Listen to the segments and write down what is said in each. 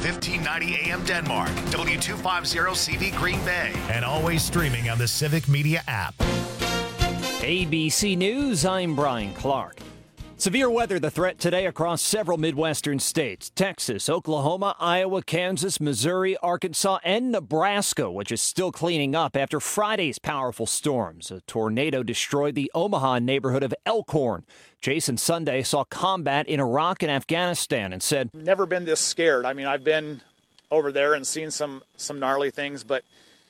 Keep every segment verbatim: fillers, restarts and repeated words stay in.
fifteen ninety A M Denmark, W two fifty C V Green Bay, and always streaming on the Civic Media app. A B C News, I'm Brian Clark. Severe weather the threat today across several Midwestern states. Texas, Oklahoma, Iowa, Kansas, Missouri, Arkansas, and Nebraska, which is still cleaning up after Friday's powerful storms. A tornado destroyed the Omaha neighborhood of Elkhorn. Jason Sunday saw combat in Iraq and Afghanistan and said, never been this scared. I mean, I've been over there and seen some, some gnarly things, but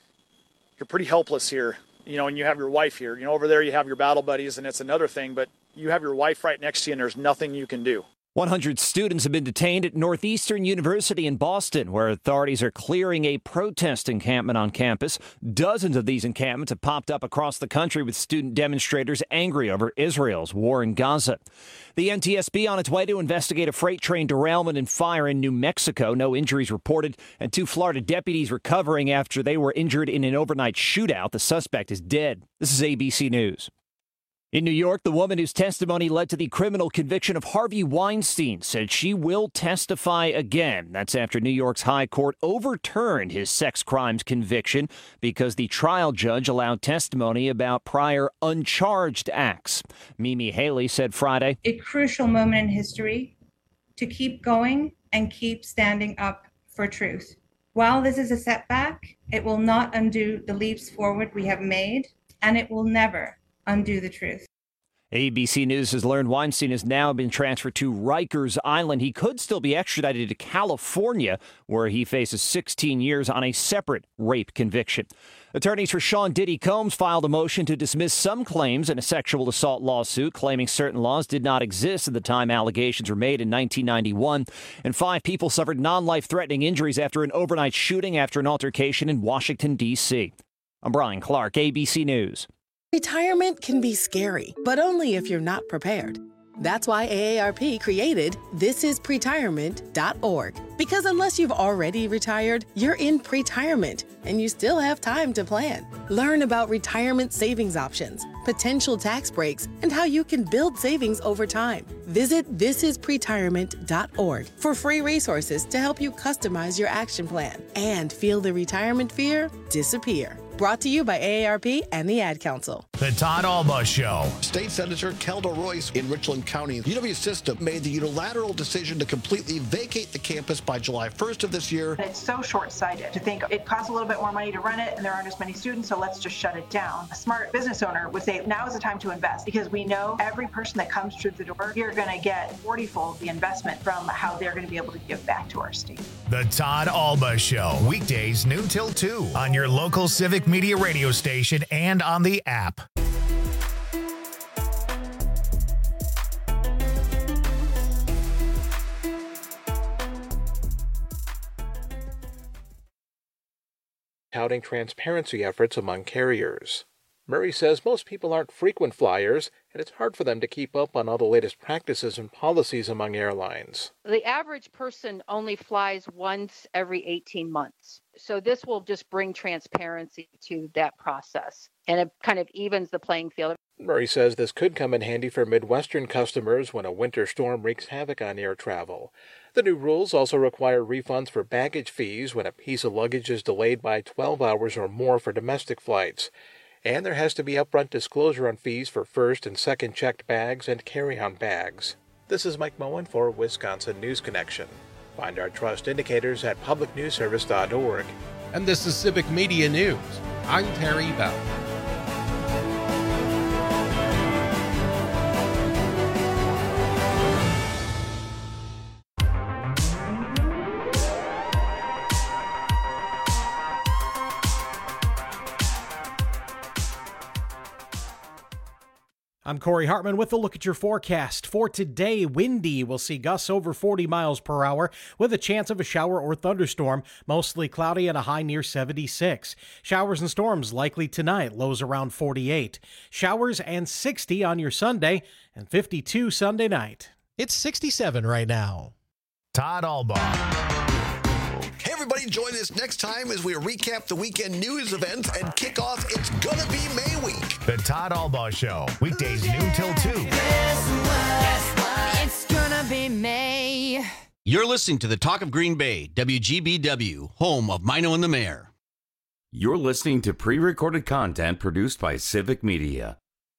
you're pretty helpless here. You know, and you have your wife here. You know, over there you have your battle buddies, and it's another thing, but you have your wife right next to you, and there's nothing you can do. one hundred students have been detained at Northeastern University in Boston, where authorities are clearing a protest encampment on campus. Dozens of these encampments have popped up across the country with student demonstrators angry over Israel's war in Gaza. The N T S B on its way to investigate a freight train derailment and fire in New Mexico. No injuries reported, and two Florida deputies recovering after they were injured in an overnight shootout. The suspect is dead. This is A B C News. In New York, the woman whose testimony led to the criminal conviction of Harvey Weinstein said she will testify again. That's after New York's high court overturned his sex crimes conviction because the trial judge allowed testimony about prior uncharged acts. Mimi Haley said Friday, a crucial moment in history to keep going and keep standing up for truth. While this is a setback, it will not undo the leaps forward we have made, and it will never undo the truth. A B C News has learned Weinstein has now been transferred to Rikers Island. He could still be extradited to California, where he faces sixteen years on a separate rape conviction. Attorneys for Sean Diddy Combs filed a motion to dismiss some claims in a sexual assault lawsuit, claiming certain laws did not exist at the time allegations were made in nineteen ninety-one. And five people suffered non-life-threatening injuries after an overnight shooting after an altercation in Washington, D C. I'm Brian Clark, A B C News. Retirement can be scary, but only if you're not prepared. That's why A A R P created this is pretirement dot org. Because unless you've already retired, you're in pretirement, and you still have time to plan. Learn about retirement savings options, potential tax breaks, and how you can build savings over time. Visit this is pretirement dot org for free resources to help you customize your action plan and feel the retirement fear disappear. Brought to you by A A R P and the Ad Council. The Todd Alba Show. State Senator Kelda Royce in Richland County. U W System made the unilateral decision to completely vacate the campus by July first of this year. It's so short-sighted to think it costs a little bit more money to run it and there aren't as many students, so let's just shut it down. A smart business owner would say now is the time to invest because we know every person that comes through the door, you're going to get forty-fold the investment from how they're going to be able to give back to our state. The Todd Alba Show. Weekdays noon till two on your local Civic Media radio station and on the app. Touting transparency efforts among carriers. Murray says most people aren't frequent flyers, and it's hard for them to keep up on all the latest practices and policies among airlines. The average person only flies once every eighteen months. So this will just bring transparency to that process, and it kind of evens the playing field. Murray says this could come in handy for Midwestern customers when a winter storm wreaks havoc on air travel. The new rules also require refunds for baggage fees when a piece of luggage is delayed by twelve hours or more for domestic flights. And there has to be upfront disclosure on fees for first and second checked bags and carry-on bags. This is Mike Moen for Wisconsin News Connection. Find our trust indicators at public news service dot org. And this is Civic Media News. I'm Terry Bell. I'm Corey Hartman with a look at your forecast. For today, windy. We'll see gusts over forty miles per hour with a chance of a shower or thunderstorm. Mostly cloudy and a high near seventy-six. Showers and storms likely tonight, lows around forty-eight. Showers and sixty on your Sunday and fifty-two Sunday night. It's sixty-seven right now. Todd Alba. Hey, everybody, join us next time as we recap the weekend news events and kick off It's Gonna Be May Week. The Todd Alba Show. Weekdays noon till two. Guess what? It's gonna be May. You're listening to the Talk of Green Bay, W G B W, home of Mino and the Mayor. You're listening to pre-recorded content produced by Civic Media.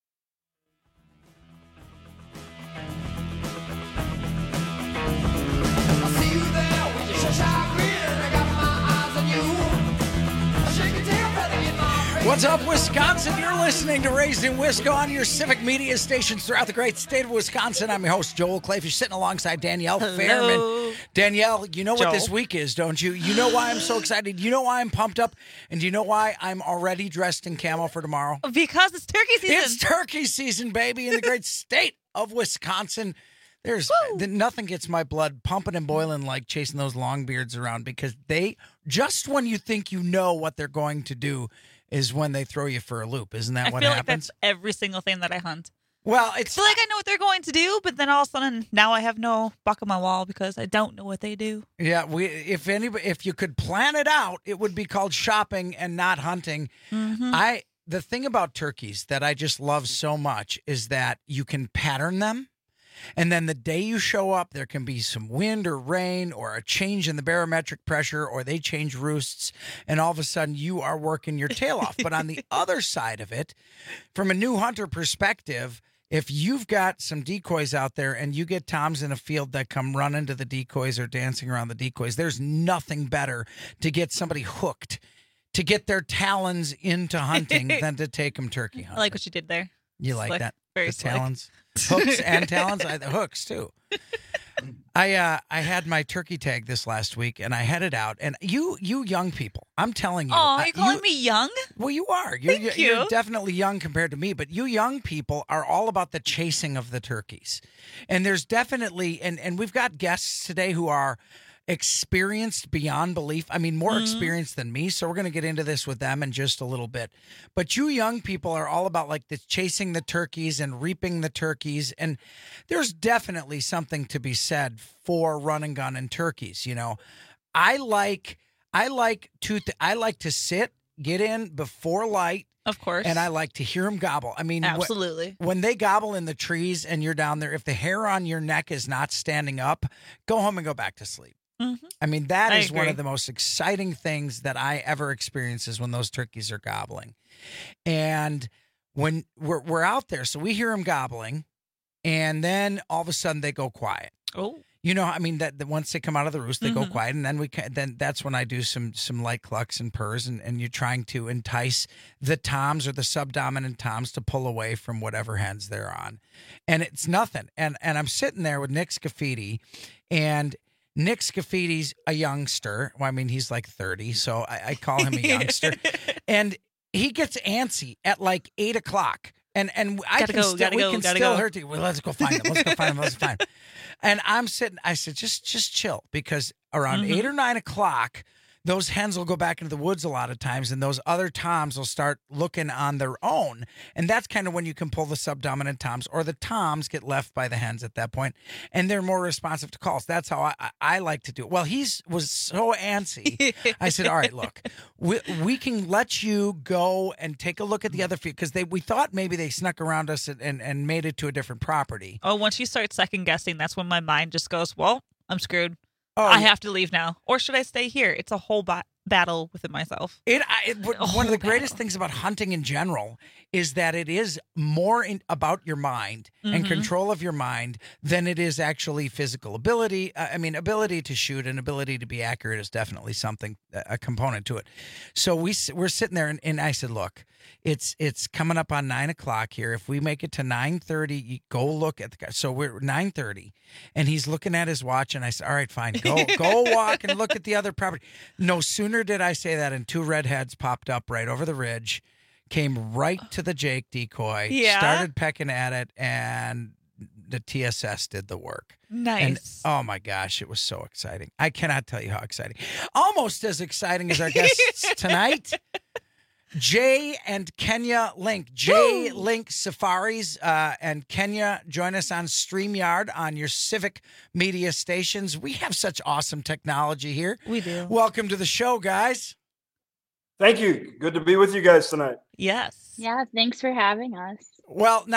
What's up, Wisconsin? You're listening to Raised in Wisco on your Civic Media stations throughout the great state of Wisconsin. I'm your host, Joel Clayfish, sitting alongside Danielle Hello. Fairman. Danielle, you know what Joel. this week is, don't you? You know why I'm so excited. You know why I'm pumped up. And do you know why I'm already dressed in camo for tomorrow? Because it's turkey season. It's turkey season, baby, in the great state of Wisconsin. There's the, nothing gets my blood pumping and boiling like chasing those long beards around, because they, just when you think you know what they're going to do, is when they throw you for a loop. Isn't that I what feel happens? like that's every single thing that I hunt. Well, it's I feel like I know what they're going to do, but then all of a sudden now I have no buck on my wall because I don't know what they do. Yeah, we if anybody if you could plan it out, it would be called shopping and not hunting. Mm-hmm. I the thing about turkeys that I just love so much is that you can pattern them. And then the day you show up, there can be some wind or rain or a change in the barometric pressure, or they change roosts, and all of a sudden you are working your tail off. But on the other side of it, from a new hunter perspective, if you've got some decoys out there and you get toms in a field that come running to the decoys or dancing around the decoys, there's nothing better to get somebody hooked, to get their talons into hunting than to take them turkey hunting. I like what you did there. You like Slick. that? Very the slick. talons, hooks and talons. I, the hooks too. I uh, I had my turkey tag this last week, and I headed out. And you you young people, I'm telling you. Oh, uh, you're calling you- me young? Well, you are. You're, Thank you're, you're you. definitely young compared to me, but you young people are all about the chasing of the turkeys. And there's definitely, and, and we've got guests today who are experienced beyond belief. I mean, more Mhm. experienced than me. So we're going to get into this with them in just a little bit. But you young people are all about like the chasing the turkeys and reaping the turkeys. And there's definitely something to be said for run and gun and turkeys. You know, I like, I like to, I like to sit, get in before light. Of course. And I like to hear them gobble. I mean, wh- Absolutely. when they gobble in the trees and you're down there, if the hair on your neck is not standing up, go home and go back to sleep. Mm-hmm. I mean, that I is one agree. of the most exciting things that I ever experience is when those turkeys are gobbling. And when we're, we're out there, so we hear them gobbling, and then all of a sudden they go quiet. Oh. You know, I mean, that, that once they come out of the roost, they go Mhm. quiet, and then we ca- then that's when I do some some light clucks and purrs, and, and you're trying to entice the toms or the subdominant toms to pull away from whatever hens they're on, and it's nothing. And and I'm sitting there with Nick Scafidi, and Nick Scaffidi's a youngster. Well, I mean, he's like thirty, so I, I call him a youngster, and he gets antsy at like eight o'clock. And and I Gotta can go, still, gotta we go, can gotta still go. hurt you. Well, let's go find him. Let's go find him. Let's find him. And I'm sitting. I said, just just chill, because around Mhm. eight or nine o'clock, those hens will go back into the woods a lot of times, and those other toms will start looking on their own. And that's kind of when you can pull the subdominant toms, or the toms get left by the hens at that point, and they're more responsive to calls. That's how I, I, I like to do it. Well, he's was so antsy. I said, all right, look, we, we can let you go and take a look at the other field, because they we thought maybe they snuck around us and, and, and made it to a different property. Oh, once you start second guessing, that's when my mind just goes, well, I'm screwed. Oh, I yeah. have to leave now. Or should I stay here? It's a whole ba- battle within myself. It, I, it w- A one of the whole greatest things about hunting in general is that it is more in, about your mind and Mhm. control of your mind than it is actually physical ability. Uh, I mean, ability to shoot and ability to be accurate is definitely something, a component to it. So we s- we're sitting there, and, and I said, look, it's it's coming up on nine o'clock here. If we make it to nine thirty, you go look at the guy. So we're nine thirty, and he's looking at his watch, and I said, all right, fine, go go walk and look at the other property. No sooner did I say that, and two redheads popped up right over the ridge, came right to the Jake decoy, Yeah. started pecking at it, and the T S S did the work. Nice. And oh my gosh, it was so exciting. I cannot tell you how exciting. Almost as exciting as our guests tonight. Jay and Kenya Link. Jay Woo! Link Safaris uh, and Kenya join us on StreamYard on your Civic Media stations. We have such awesome technology here. We do. Welcome to the show, guys. Thank you. Good to be with you guys tonight. Yes. Yeah, thanks for having us. Well, now,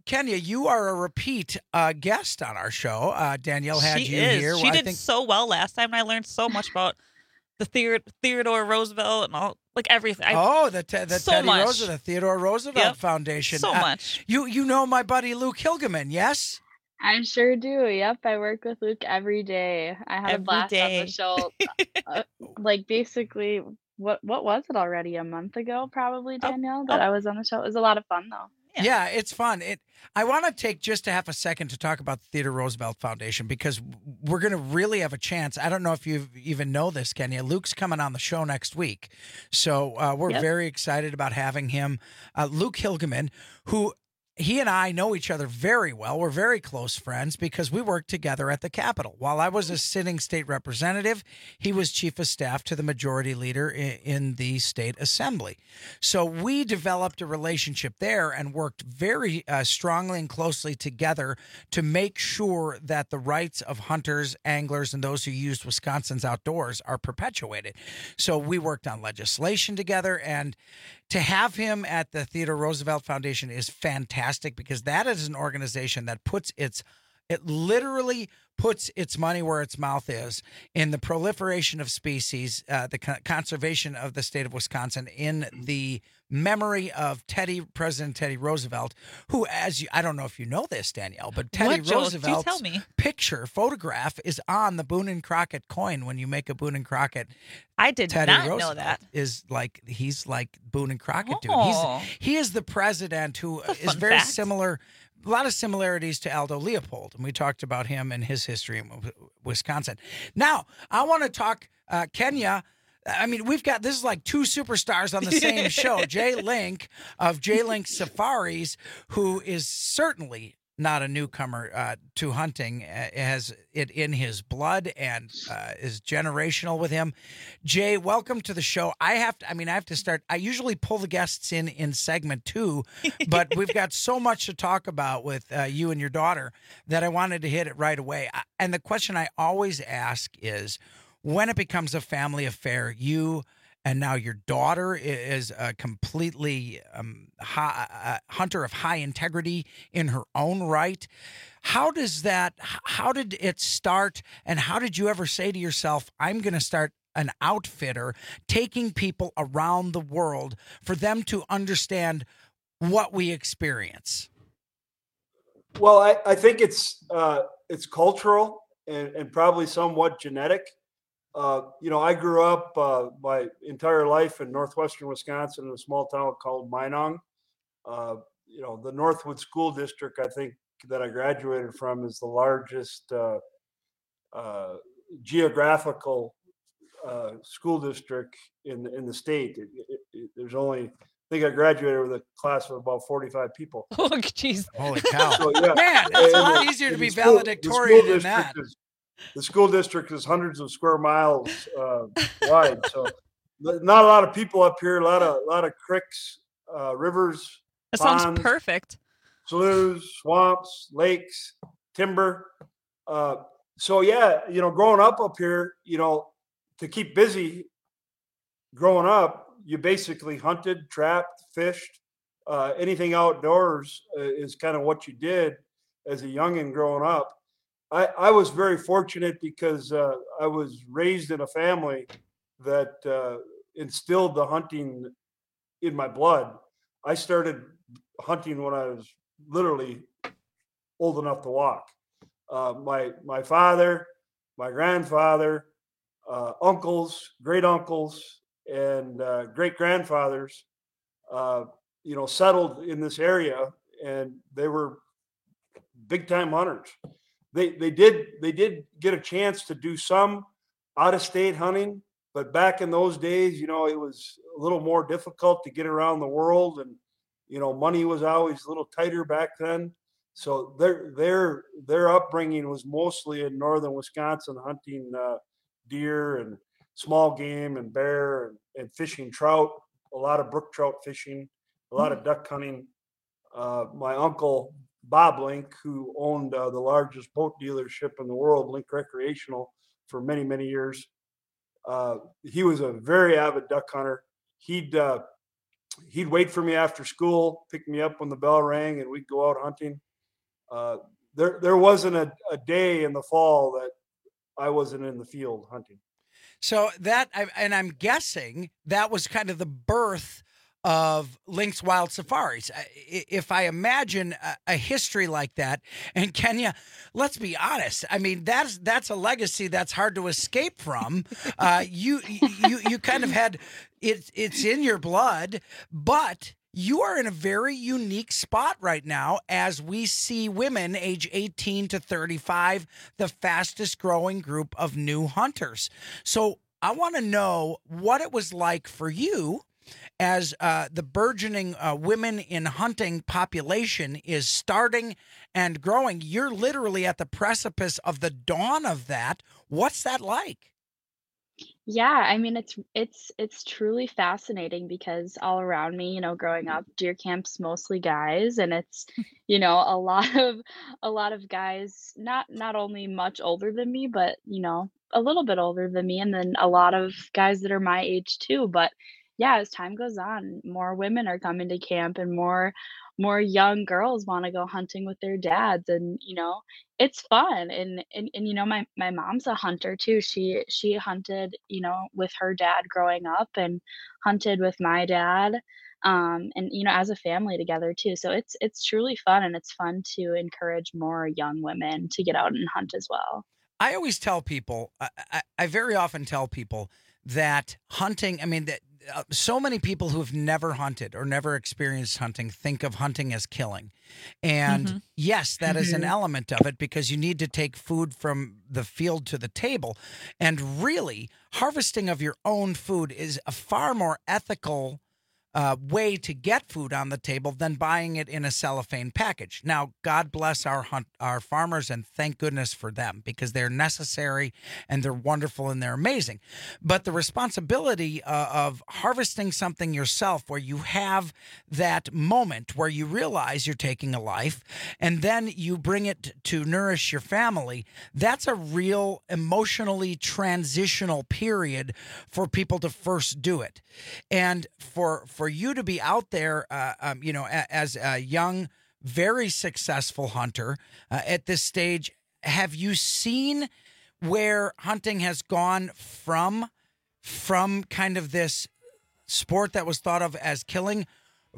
Kenya, you are a repeat uh, guest on our show. Uh, Danielle had she you is. here. She Well, I did think- so well last time, and I learned so much about the Theod- Theodore Roosevelt and all, like everything. I, oh, the te- the so Teddy much. Roosevelt, the Theodore Roosevelt Yep. Foundation. So Uh, much. You you know my buddy Luke Hilgeman, yes? I sure do. Yep, I work with Luke every day. I had Every a blast on day. the show. uh, like basically, what what was it already? A month ago, probably, Danielle, that I was on the show. It was a lot of fun, though. Yeah, it's fun. It. I want to take just a half a second to talk about the Theodore Roosevelt Foundation because we're going to really have a chance. I don't know if you even know this, Kenya. Luke's coming on the show next week. So uh, we're Yep. very excited about having him. Uh, Luke Hilgeman, who he and I know each other very well. We're very close friends because we worked together at the Capitol. While I was a sitting state representative, he was chief of staff to the majority leader in, in the state assembly. So we developed a relationship there and worked very uh, strongly and closely together to make sure that the rights of hunters, anglers, and those who used Wisconsin's outdoors are perpetuated. So we worked on legislation together, and to have him at the Theodore Roosevelt Foundation is fantastic because that is an organization that puts its it literally puts its money where its mouth is in the proliferation of species, uh, the co- conservation of the state of Wisconsin, in the memory of Teddy, President Teddy Roosevelt, who, as you, I don't know if you know this, Danielle, but Teddy What, Joel? Do Roosevelt's tell me. picture, photograph is on the Boone and Crockett coin when you make a Boone and Crockett. I did Teddy not know Roosevelt that. is like he's like Boone and Crockett dude. Oh. He's he is the president who That's a is fun very fact. similar, a lot of similarities to Aldo Leopold, and we talked about him and his history in W- Wisconsin. Now I want to talk uh, Kenya. I mean, we've got this is like two superstars on the same show. Jay Link of Jay Link Safaris, who is certainly not a newcomer uh, to hunting, uh, has it in his blood and uh, is generational with him. Jay, welcome to the show. I have to, I mean, I have to start. I usually pull the guests in in segment two, but we've got so much to talk about with uh, you and your daughter that I wanted to hit it right away. I- And the question I always ask is, when it becomes a family affair, you and now your daughter is a completely um, high, uh, hunter of high integrity in her own right. How does that, how did it start? And how did you ever say to yourself, I'm going to start an outfitter taking people around the world for them to understand what we experience? Well, I, I think it's uh, it's cultural and, and probably somewhat genetic. Uh, you know, I grew up uh, my entire life in northwestern Wisconsin in a small town called Minong. Uh, you know, the Northwood School District, I think, that I graduated from is the largest uh, uh, geographical uh, school district in the, in the state. It, it, it, there's only, I think I graduated with a class of about forty-five people. Oh, jeez. Holy cow. So, yeah. Man, it's a And lot the- easier to and be the school- the valedictorian school than that. district is- The school district is hundreds of square miles uh, wide, so not a lot of people up here. A lot of a lot of creeks, uh, rivers, That sounds ponds, perfect. sloughs, swamps, lakes, timber. Uh, so yeah, you know, growing up up here, you know, to keep busy. Growing up, you basically hunted, trapped, fished, uh, anything outdoors uh, is kind of what you did as a youngin' growing up. I, I was very fortunate because uh, I was raised in a family that uh, instilled the hunting in my blood. I started hunting when I was literally old enough to walk. Uh, my my father, my grandfather, uh, uncles, great uncles, and uh, great grandfathers, uh, you know, settled in this area, and they were big time hunters. They they did they did get a chance to do some out of state hunting, but back in those days, you know, it was a little more difficult to get around the world, and you know, money was always a little tighter back then. So their their their upbringing was mostly in northern Wisconsin, hunting uh, deer and small game and bear and, and fishing trout. A lot of brook trout fishing, a lot of duck hunting. Uh, my uncle Bob Link, who owned uh, the largest boat dealership in the world, Link Recreational, for many, many years. Uh, he was a very avid duck hunter. He'd uh, he'd wait for me after school, pick me up when the bell rang, and we'd go out hunting. Uh, there, there wasn't a, a day in the fall that I wasn't in the field hunting. So that, and I'm guessing that was kind of the birth of Lynx Wild Safaris. If I imagine a history like that, and Kenya, let's be honest. I mean, that's that's a legacy that's hard to escape from. Uh, you you you kind of had it. It's in your blood, but you are in a very unique spot right now as we see women age eighteen to thirty-five, the fastest growing group of new hunters. So I want to know what it was like for you as uh, the burgeoning uh, women in hunting population is starting and growing. You're literally at the precipice of the dawn of that. What's that like? Yeah, I mean it's it's it's truly fascinating because all around me, you know, growing up, deer camp's mostly guys, and it's, you know, a lot of a lot of guys not not only much older than me, but you know, a little bit older than me, and then a lot of guys that are my age too. But yeah, as time goes on, more women are coming to camp, and more more young girls want to go hunting with their dads, and you know, it's fun. And and, and you know, my my mom's a hunter too. She she hunted, you know, with her dad growing up, and hunted with my dad, um, and you know, as a family together too. So it's it's truly fun, and it's fun to encourage more young women to get out and hunt as well. I always tell people, I, I, I very often tell people that hunting, I mean, that uh, so many people who have never hunted or never experienced hunting think of hunting as killing. And mm-hmm. yes, that mm-hmm. is an element of it because you need to take food from the field to the table. And really, harvesting of your own food is a far more ethical Uh, way to get food on the table than buying it in a cellophane package. Now, God bless our hunt, our farmers, and thank goodness for them because they're necessary and they're wonderful and they're amazing. But the responsibility uh, of harvesting something yourself, where you have that moment where you realize you're taking a life and then you bring it to nourish your family, that's a real emotionally transitional period for people to first do it. And for for For you to be out there, uh, um, you know, a, as a young, very successful hunter uh, at this stage, have you seen where hunting has gone from from kind of this sport that was thought of as killing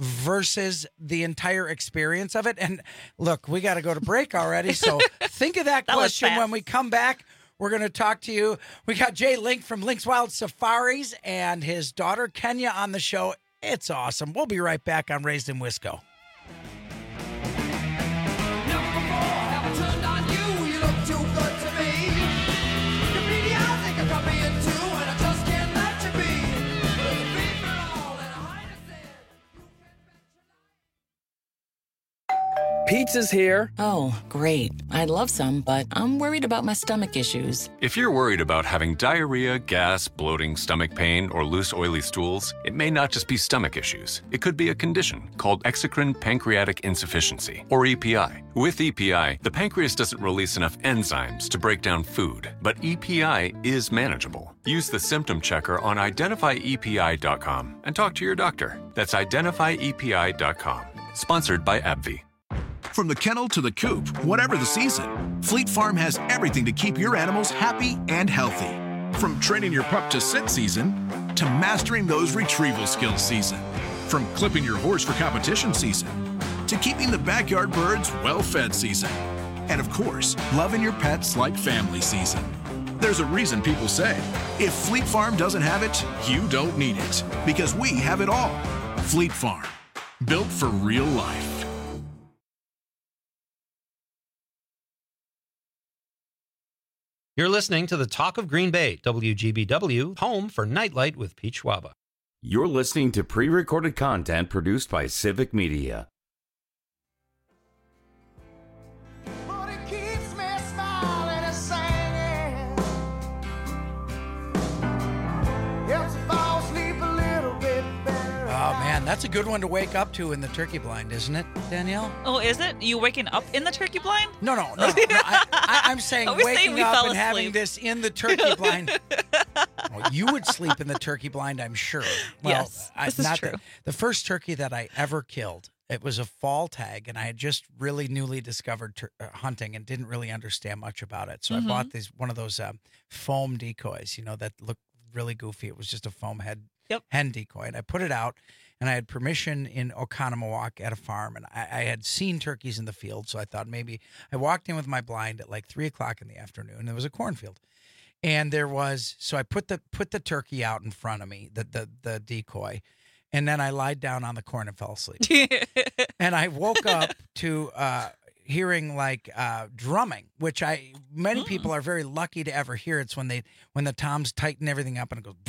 versus the entire experience of it? And look, we got to go to break already, so think of that, that question when we come back. We're going to talk to you. We got Jay Link from Lynx Wild Safaris and his daughter Kenya on the show. It's awesome. We'll be right back on Raised in Wisco. Pizza's here. Oh, great. I'd love some, but I'm worried about my stomach issues. If you're worried about having diarrhea, gas, bloating, stomach pain, or loose, oily stools, it may not just be stomach issues. It could be a condition called exocrine pancreatic insufficiency, or E P I. With E P I, the pancreas doesn't release enough enzymes to break down food, but E P I is manageable. Use the symptom checker on identify E P I dot com and talk to your doctor. That's identify E P I dot com. Sponsored by AbbVie. From the kennel to the coop, whatever the season, Fleet Farm has everything to keep your animals happy and healthy. From training your pup to sit season, to mastering those retrieval skills season. From clipping your horse for competition season, to keeping the backyard birds well-fed season. And of course, loving your pets like family season. There's a reason people say, if Fleet Farm doesn't have it, you don't need it. Because we have it all. Fleet Farm. Built for real life. You're listening to the Talk of Green Bay, W G B W, home for Nightlight with Pete Schwaba. You're listening to pre-recorded content produced by Civic Media. Oh, man, that's a good one to wake up to in the turkey blind, isn't it, Danielle? Oh, is it? You waking up in the turkey blind? No, no, no. no I, I, I'm saying waking saying up and asleep. having this in the turkey blind. Well, you would sleep in the turkey blind, I'm sure. Well, Yes, I, this is not true. The, the first turkey that I ever killed, it was a fall tag, and I had just really newly discovered tur- uh, hunting and didn't really understand much about it. So Mhm. I bought these one of those um, foam decoys, you know, that look really goofy. It was just a foam head Yep. hen decoy, and I put it out. And I had permission in Oconomowoc at a farm, and I, I had seen turkeys in the field, so I thought maybe I walked in with my blind at like three o'clock in the afternoon. There was a cornfield, and there was so I put the put the turkey out in front of me, the the the decoy, and then I lied down on the corn and fell asleep. And I woke up to uh, hearing like uh, drumming, which I many people are very lucky to ever hear. It's when they when the toms tighten everything up and it goes.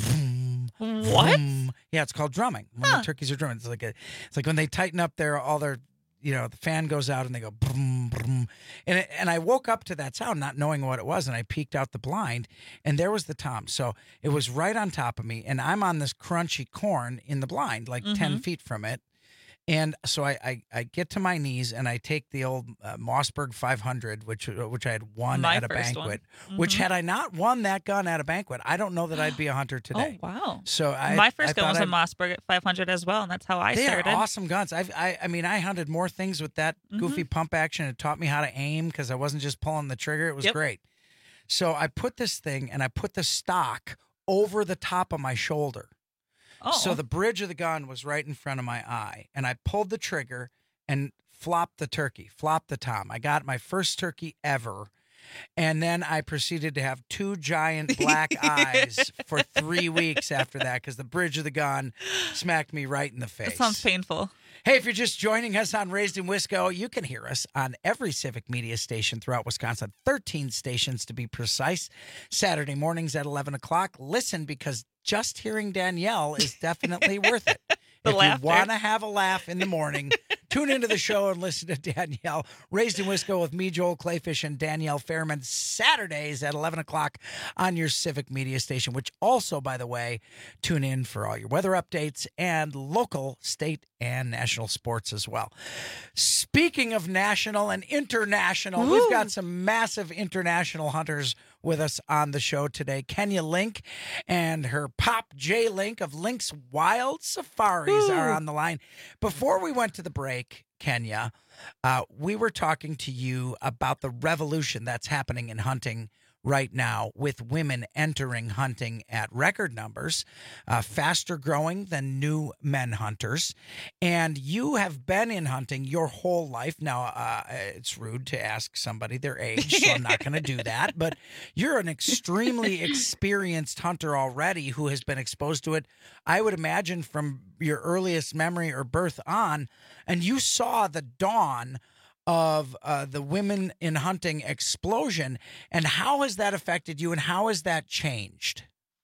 What? Vroom. Yeah, it's called drumming. When Huh. the turkeys are drumming, it's like a, it's like when they tighten up their all their, you know, the fan goes out and they go boom, boom. And it, and I woke up to that sound, not knowing what it was, and I peeked out the blind, and there was the tom. So it was right on top of me, and I'm on this crunchy corn in the blind, like ten Mhm. feet from it. And so I, I, I get to my knees and I take the old uh, Mossberg five hundred, which uh, which I had won My at a first one. banquet. Which Mhm. had I not won that gun at a banquet, I don't know that I'd be a hunter today. Oh, wow. So I My I first gun thought was a I'd- Mossberg at five hundred as well, and that's how I they started. are awesome guns. I've, I I mean, I hunted more things with that goofy Mm-hmm. pump action. It taught me how to aim because I wasn't just pulling the trigger. It was Yep. great. So I put this thing and I put the stock over the top of my shoulder. Oh. So the bridge of the gun was right in front of my eye, and I pulled the trigger and flopped the turkey, flopped the tom. I got my first turkey ever. And then I proceeded to have two giant black eyes for three weeks after that because the bridge of the gun smacked me right in the face. That sounds painful. Hey, if you're just joining us on Raised in Wisco, you can hear us on every Civic Media station throughout Wisconsin, thirteen stations to be precise. Saturday mornings at eleven o'clock. Listen, because just hearing Danielle is definitely worth it. The if laughter. you want to have a laugh in the morning, tune into the show and listen to Danielle. Raised in Wisco with me, Joel Clayfish, and Danielle Fairman, Saturdays at eleven o'clock on your Civic Media station, which also, by the way, tune in for all your weather updates and local, state, and national sports as well. Speaking of national and international, Woo. we've got some massive international hunters with us on the show today. Kenya Link and her pop J Link of Link's Wild Safaris Woo. are on the line. Before we went to the break, Kenya, uh, we were talking to you about the revolution that's happening in hunting right now with women entering hunting at record numbers, uh, faster growing than new men hunters. And you have been in hunting your whole life. Now, uh, it's rude to ask somebody their age, so I'm not going to do that. But you're an extremely experienced hunter already who has been exposed to it, I would imagine, from your earliest memory or birth on. And you saw the dawn of uh, the women in hunting explosion. And how has that affected you and how has that changed?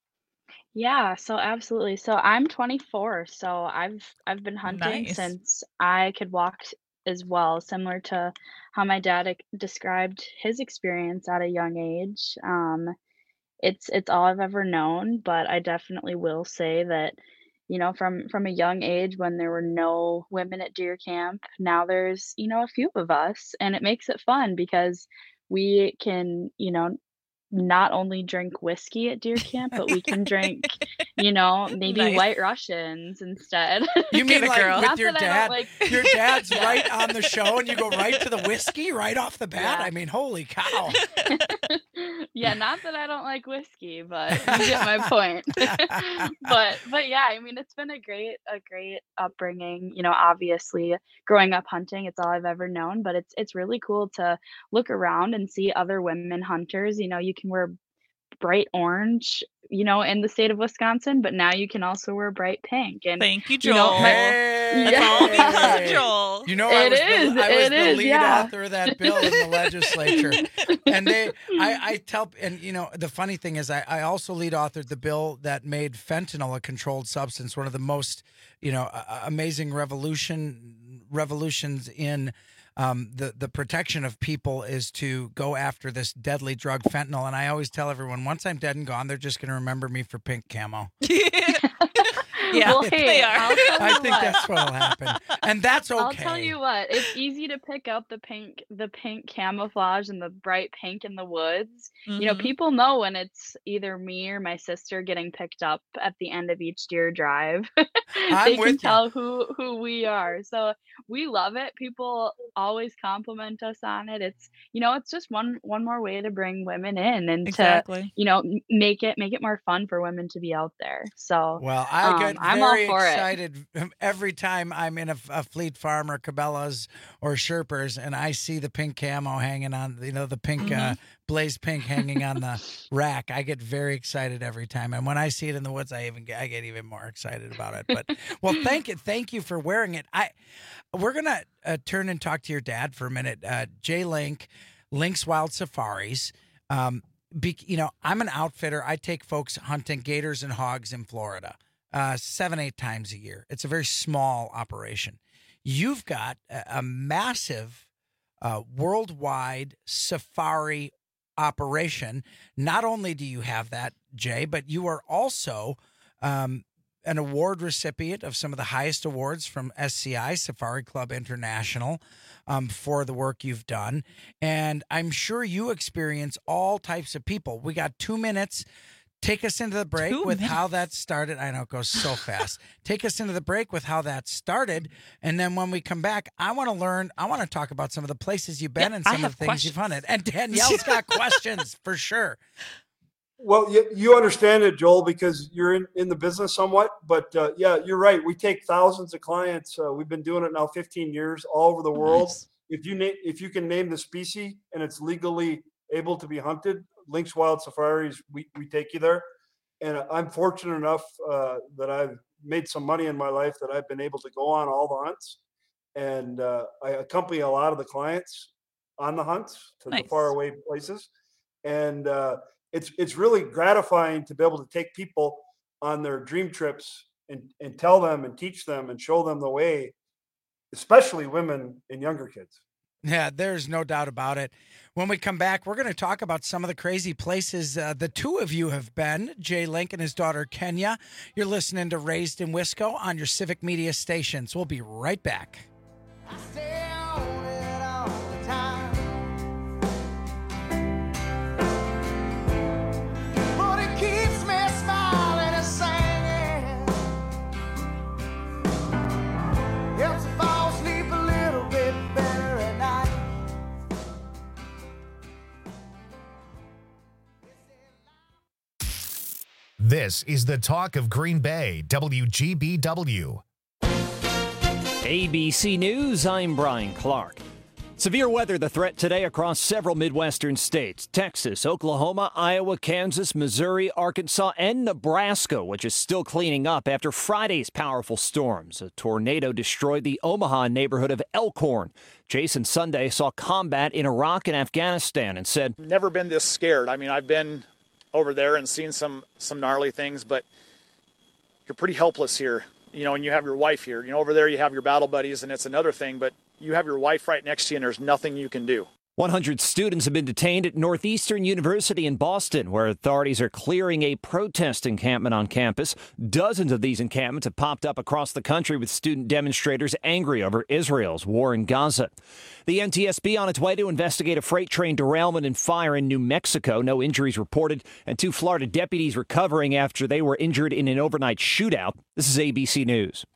Yeah, so absolutely. So I'm twenty-four, so I've I've been hunting Nice. since I could walk as well, similar to how my dad ex- described his experience at a young age. Um, it's it's all I've ever known, but I definitely will say that, you know, from from a young age when there were no women at deer camp, now there's, you know, a few of us, and it makes it fun because we can, you know, not only drink whiskey at deer camp, but we can drink, you know, maybe Nice. White Russians instead. You mean Get a like girl. with Not your that I dad? don't like- Your dad's Yeah. right on the show and you go right to the whiskey right off the bat? Yeah. I mean, holy cow. Yeah, not that I don't like whiskey, but you get my point. but but yeah, I mean, it's been a great a great upbringing. You know, obviously growing up hunting, it's all I've ever known, but it's it's really cool to look around and see other women hunters. You know, you can wear bright orange, you know, in the state of Wisconsin, but now you can also wear bright pink. And Thank you, you know, Joel. my- Hey. That's all because of Hey. Joel. You know, I It was, is, the, I was it the is, lead yeah. author of that bill in the legislature. And they, I, I tell, and you know, the funny thing is, I, I also lead authored the bill that made fentanyl a controlled substance, one of the most, you know, uh, amazing revolution revolutions in um, the the protection of people is to go after this deadly drug, fentanyl. And I always tell everyone, once I'm dead and gone, they're just going to remember me for pink camo. Yeah, Well, they are. I'll tell I you think what. that's what'll happen, and that's okay. I'll tell you what, it's easy to pick out the pink the pink camouflage and the bright pink in the woods. You know, Mhm. people know when it's either me or my sister getting picked up at the end of each deer drive. I'm They with can ya. tell who who we are. So we love it. People always compliment us on it. It's you know, it's just one one more way to bring women in and Exactly. to, you know, m- make it make it more fun for women to be out there. So Well, I um, get I'm all very for it. excited every time I'm in a, a Fleet Farm or Cabela's or Sherpers, and I see the pink camo hanging on, you know, the pink uh, blaze pink hanging on the rack. I get very excited every time, and when I see it in the woods, I even get, I get even more excited about it. But well, thank you, thank you for wearing it. I we're gonna uh, turn and talk to your dad for a minute, uh, Jay Link, Link's Wild Safaris. Um, be, you know, I'm an outfitter. I take folks hunting gators and hogs in Florida uh, seven, eight times a year. It's a very small operation. You've got a, a massive uh, worldwide safari operation. Not only do you have that, Jay, but you are also um, an award recipient of some of the highest awards from S C I, Safari Club International, um, for the work you've done. And I'm sure you experience all types of people. We got two minutes. Take us into the break Two with how minutes. that started. I know it goes so fast. Take us into the break with how that started. And then when we come back, I want to learn, I want to talk about some of the places you've been Yeah, and I some of have the things you've hunted. And Danielle's got questions for sure. Well, you, you understand it, Joel, because you're in, in the business somewhat. But uh, yeah, you're right. We take thousands of clients. Uh, we've been doing it now fifteen years all over the world. Nice. If you name, if you can name the species and it's legally able to be hunted, Link's Wild Safaris, we, we take you there. And I'm fortunate enough uh, that I've made some money in my life that I've been able to go on all the hunts. And uh, I accompany a lot of the clients on the hunts to Nice. the faraway places. And uh, it's it's really gratifying to be able to take people on their dream trips and, and tell them and teach them and show them the way, especially women and younger kids. Yeah, there's no doubt about it. When we come back, we're going to talk about some of the crazy places uh, the two of you have been, Jay Link and his daughter Kenya. You're listening to Raised in Wisco on your Civic Media stations. We'll be right back. This is the Talk of Green Bay, W G B W. A B C News, I'm Brian Clark. Severe weather the threat today across several Midwestern states. Texas, Oklahoma, Iowa, Kansas, Missouri, Arkansas, and Nebraska, which is still cleaning up after Friday's powerful storms. A tornado destroyed the Omaha neighborhood of Elkhorn. Jason Sunday saw combat in Iraq and Afghanistan and said, Never been this scared. I mean, I've been over there and seen some some gnarly things, but you're pretty helpless here, you know, and you have your wife here. You know, over there you have your battle buddies, and it's another thing, but you have your wife right next to you, and there's nothing you can do. one hundred students have been detained at Northeastern University in Boston, where authorities are clearing a protest encampment on campus. Dozens of these encampments have popped up across the country with student demonstrators angry over Israel's war in Gaza. The N T S B on its way to investigate a freight train derailment and fire in New Mexico. No injuries reported, and two Florida deputies recovering after they were injured in an overnight shootout. This is A B C News.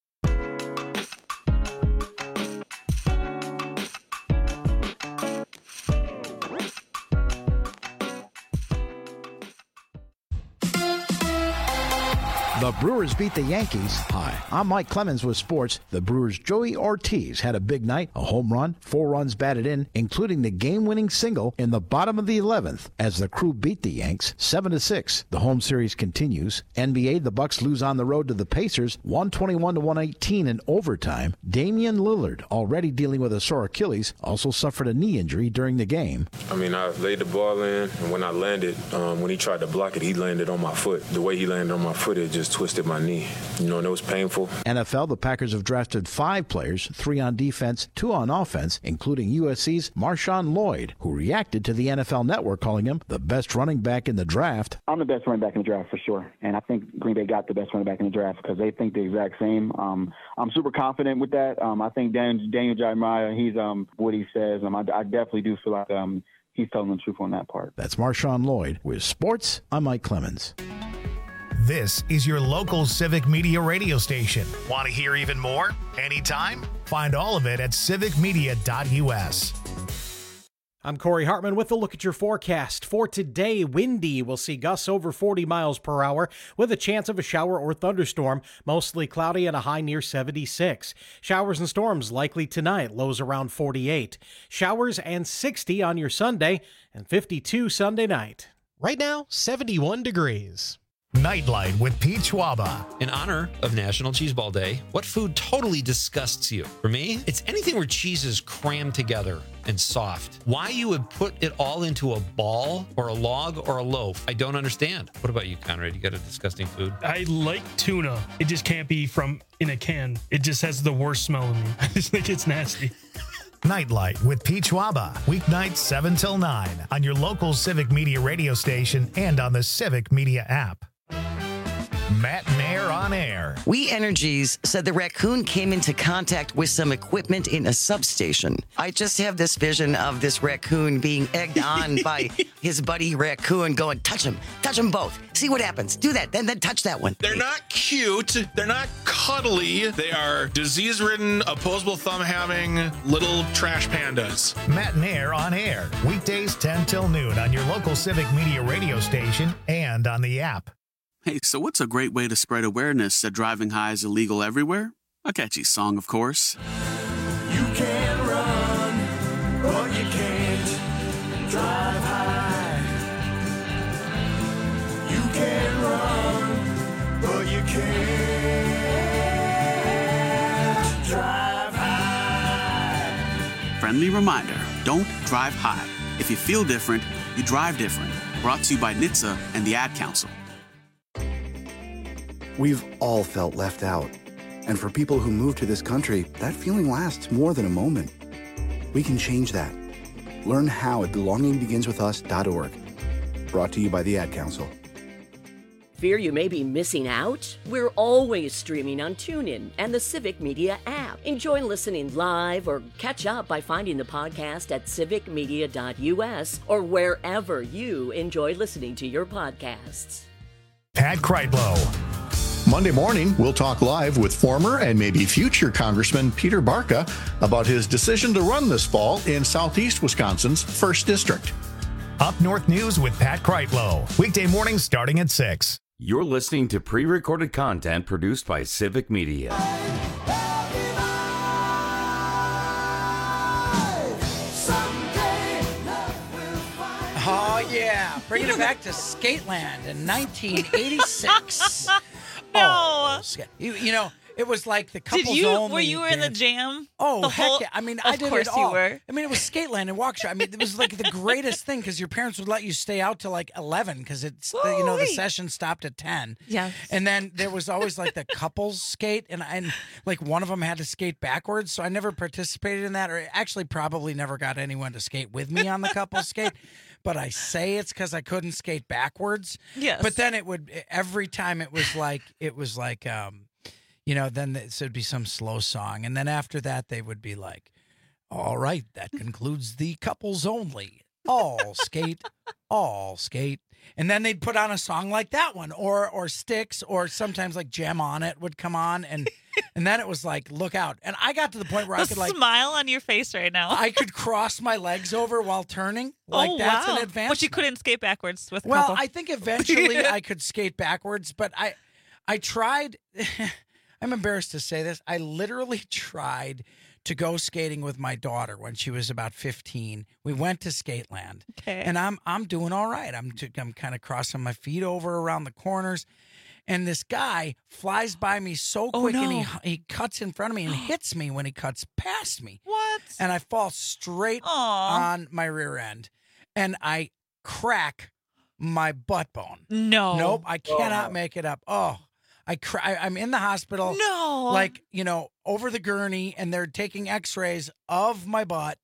The Brewers beat the Yankees. Hi, I'm Mike Clemens with sports. The Brewers' Joey Ortiz had a big night, a home run, four runs batted in, including the game-winning single in the bottom of the eleventh as the Crew beat the Yanks seven to six. The home series continues. N B A, the Bucks lose on the road to the Pacers one twenty-one to one eighteen in overtime. Damian Lillard, already dealing with a sore Achilles, also suffered a knee injury during the game. I mean, I laid the ball in, and when I landed, um, when he tried to block it, he landed on my foot. The way he landed on my foot, it just just twisted my knee. You know, and it was painful. N F L, the Packers have drafted five players, three on defense, two on offense, including U S C's Marshawn Lloyd, who reacted to the N F L Network calling him the best running back in the draft. I'm the best running back in the draft for sure, and I think Green Bay got the best running back in the draft because they think the exact same. Um, I'm super confident with that. Um, I think Dan, Daniel Jeremiah, he's um, what he says. Um, I, I definitely do feel like um, he's telling the truth on that part. That's Marshawn Lloyd. With sports, I'm Mike Clemens. This is your local Civic Media radio station. Want to hear even more? Anytime? Find all of it at civic media dot u s. I'm Corey Hartman with a look at your forecast. For today, windy. We'll see gusts over forty miles per hour with a chance of a shower or thunderstorm. Mostly cloudy and a high near seventy-six. Showers and storms likely tonight, lows around forty-eight. Showers and sixty on your Sunday and fifty-two Sunday night. Right now, seventy-one degrees. Nightlight with Pete Schwaba. In honor of National Cheeseball Day, what food totally disgusts you? For me, it's anything where cheese is crammed together and soft. Why you would put it all into a ball or a log or a loaf, I don't understand. What about you, Conrad? You got a disgusting food? I like tuna. It just can't be from in a can. It just has the worst smell in me. I just think it's nasty. Nightlight with Pete Schwaba. Weeknights seven till nine on your local Civic Media radio station and on the Civic Media app. Matt Nair on air. We Energies said the raccoon came into contact with some equipment in a substation. I just have this vision of this raccoon being egged on by his buddy raccoon going, touch him, touch them both. See what happens. Do that, then then touch that one. They're not cute. They're not cuddly. They are disease-ridden, opposable thumb-having little trash pandas. Matt Nair on air. Weekdays ten till noon on your local Civic Media radio station and on the app. Hey, so what's a great way to spread awareness that driving high is illegal everywhere? A catchy song, of course. You can run, but you can't drive high. You can run, but you can't drive high. Friendly reminder, don't drive high. If you feel different, you drive different. Brought to you by N H T S A and the Ad Council. We've all felt left out. And for people who move to this country, that feeling lasts more than a moment. We can change that. Learn how at belonging begins with us dot org. Brought to you by the Ad Council. Fear you may be missing out? We're always streaming on TuneIn and the Civic Media app. Enjoy listening live or catch up by finding the podcast at civic media dot u s or wherever you enjoy listening to your podcasts. Pat Kreitlow. Monday morning, we'll talk live with former and maybe future Congressman Peter Barca about his decision to run this fall in Southeast Wisconsin's first District. Up North News with Pat Kreitlow. Weekday mornings starting at six. You're listening to pre-recorded content produced by Civic Media. Oh, yeah. Bringing it back to Skateland in nineteen eighty-six. No. Oh, you, you know, it was like the couples Did you, only. were you in the dance. jam? Oh, the heck whole, yeah. I mean, of I did course it all. You were. I mean, it was Skateland and Waukesha. I mean, it was like the greatest thing because your parents would let you stay out till like eleven because it's, the, you know, the session stopped at ten. Yeah. And then there was always like the couples skate and, and like one of them had to skate backwards. So I never participated in that or actually probably never got anyone to skate with me on the couples skate. But I say it's because I couldn't skate backwards. Yes. But then it would, every time it was like, it was like, um, you know, then it would be some slow song. And then after that, they would be like, all right, that concludes the couples only. All skate, all skate. And then they'd put on a song like that one or or Styx or sometimes like Jam On It would come on. And and then it was like, look out. And I got to the point where the I could like. smile on your face right now. I could cross my legs over while turning. Like oh, that's wow. an advance. But you couldn't skate backwards with a Well, couple. I think eventually I could skate backwards, but I I tried. I'm embarrassed to say this. I literally tried to go skating with my daughter when she was about fifteen. We went to Skateland, okay. and I'm I'm doing all right. I'm t- I'm kind of crossing my feet over around the corners, and this guy flies by me so Oh, quick, no. and he he cuts in front of me and hits me when he cuts past me. What? And I fall straight Aw. on my rear end, and I crack my butt bone. No. Nope, I cannot make it up. Oh. I cry. I'm in the hospital. No. Like, you know, over the gurney, and they're taking x-rays of my butt.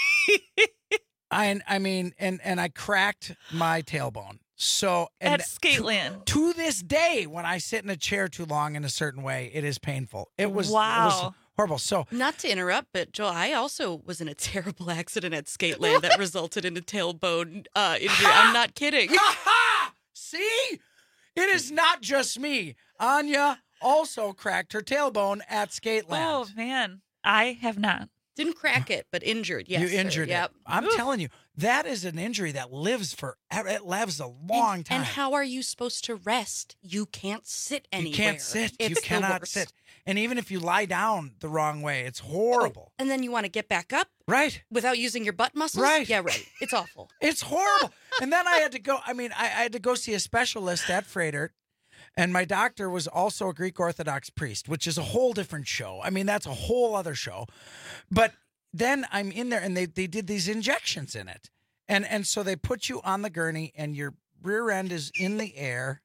I, I mean, and, and I cracked my tailbone. So and At Skateland. To, to this day, when I sit in a chair too long in a certain way, it is painful. It was, Wow. it was horrible. So Not to interrupt, but Joel, I also was in a terrible accident at Skateland that resulted in a tailbone uh, injury. I'm not kidding. See? It is not just me. Anya also cracked her tailbone at Skateland. Oh, man. I have not. Didn't crack it, but injured. Yes, you sir. injured Yep. it. I'm Oof. telling you, that is an injury that lives forever. It lives a long and, time. And how are you supposed to rest? You can't sit anywhere. You can't sit. It's you the cannot worst. sit. And even if you lie down the wrong way, it's horrible. And then you want to get back up. Right. Without using your butt muscles. Right. Yeah, right. It's awful. It's horrible. And then I had to go, I mean, I, I had to go see a specialist at Freighter. And my doctor was also a Greek Orthodox priest, which is a whole different show. I mean, that's a whole other show. But then I'm in there, and they, they did these injections in it. And and so they put you on the gurney, and your rear end is in the air.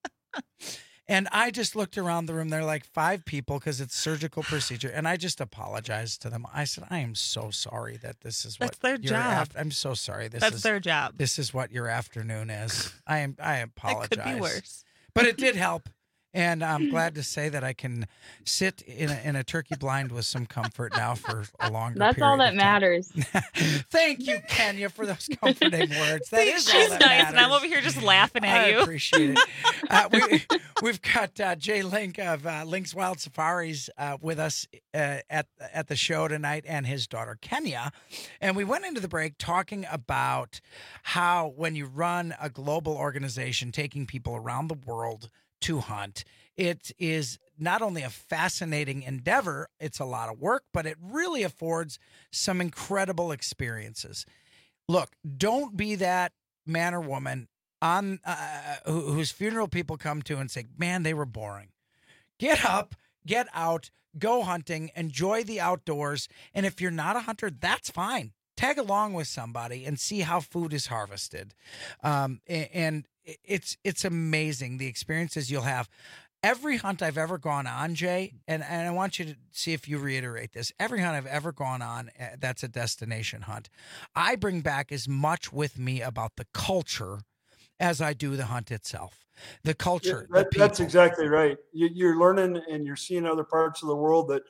And I just looked around the room. There are like five people because it's surgical procedure. And I just apologized to them. I said, I am so sorry that this is what That's their your job. aft- I'm so sorry. This That's is their job. This is what your afternoon is. I am. I apologize. It could be worse. But it did help. And I'm glad to say that I can sit in a, in a turkey blind with some comfort now for a longer That's period all that of time. matters. Thank you, Kenya, for those comforting words. That See, is she's all that nice, matters. and I'm over here just laughing at I you. appreciate it. Uh, we, we've got uh, Jay Link of uh, Link's Wild Safaris uh, with us uh, at at the show tonight, and his daughter Kenya. And we went into the break talking about how when you run a global organization, taking people around the world to hunt, it is not only a fascinating endeavor, it's a lot of work, but it really affords some incredible experiences. Look, don't be that man or woman on uh, who, whose funeral people come to and say, man, they were boring. Get up, get out, go hunting, enjoy the outdoors. And if you're not a hunter, that's fine. Tag along with somebody and see how food is harvested. Um, and, and it's it's amazing the experiences you'll have. Every hunt I've ever gone on, Jay, and, and I want you to see if you reiterate this. Every hunt I've ever gone on uh, that's a destination hunt, I bring back as much with me about the culture as I do the hunt itself. The culture, Yeah, that- the that's people. exactly right. You, you're learning and you're seeing other parts of the world that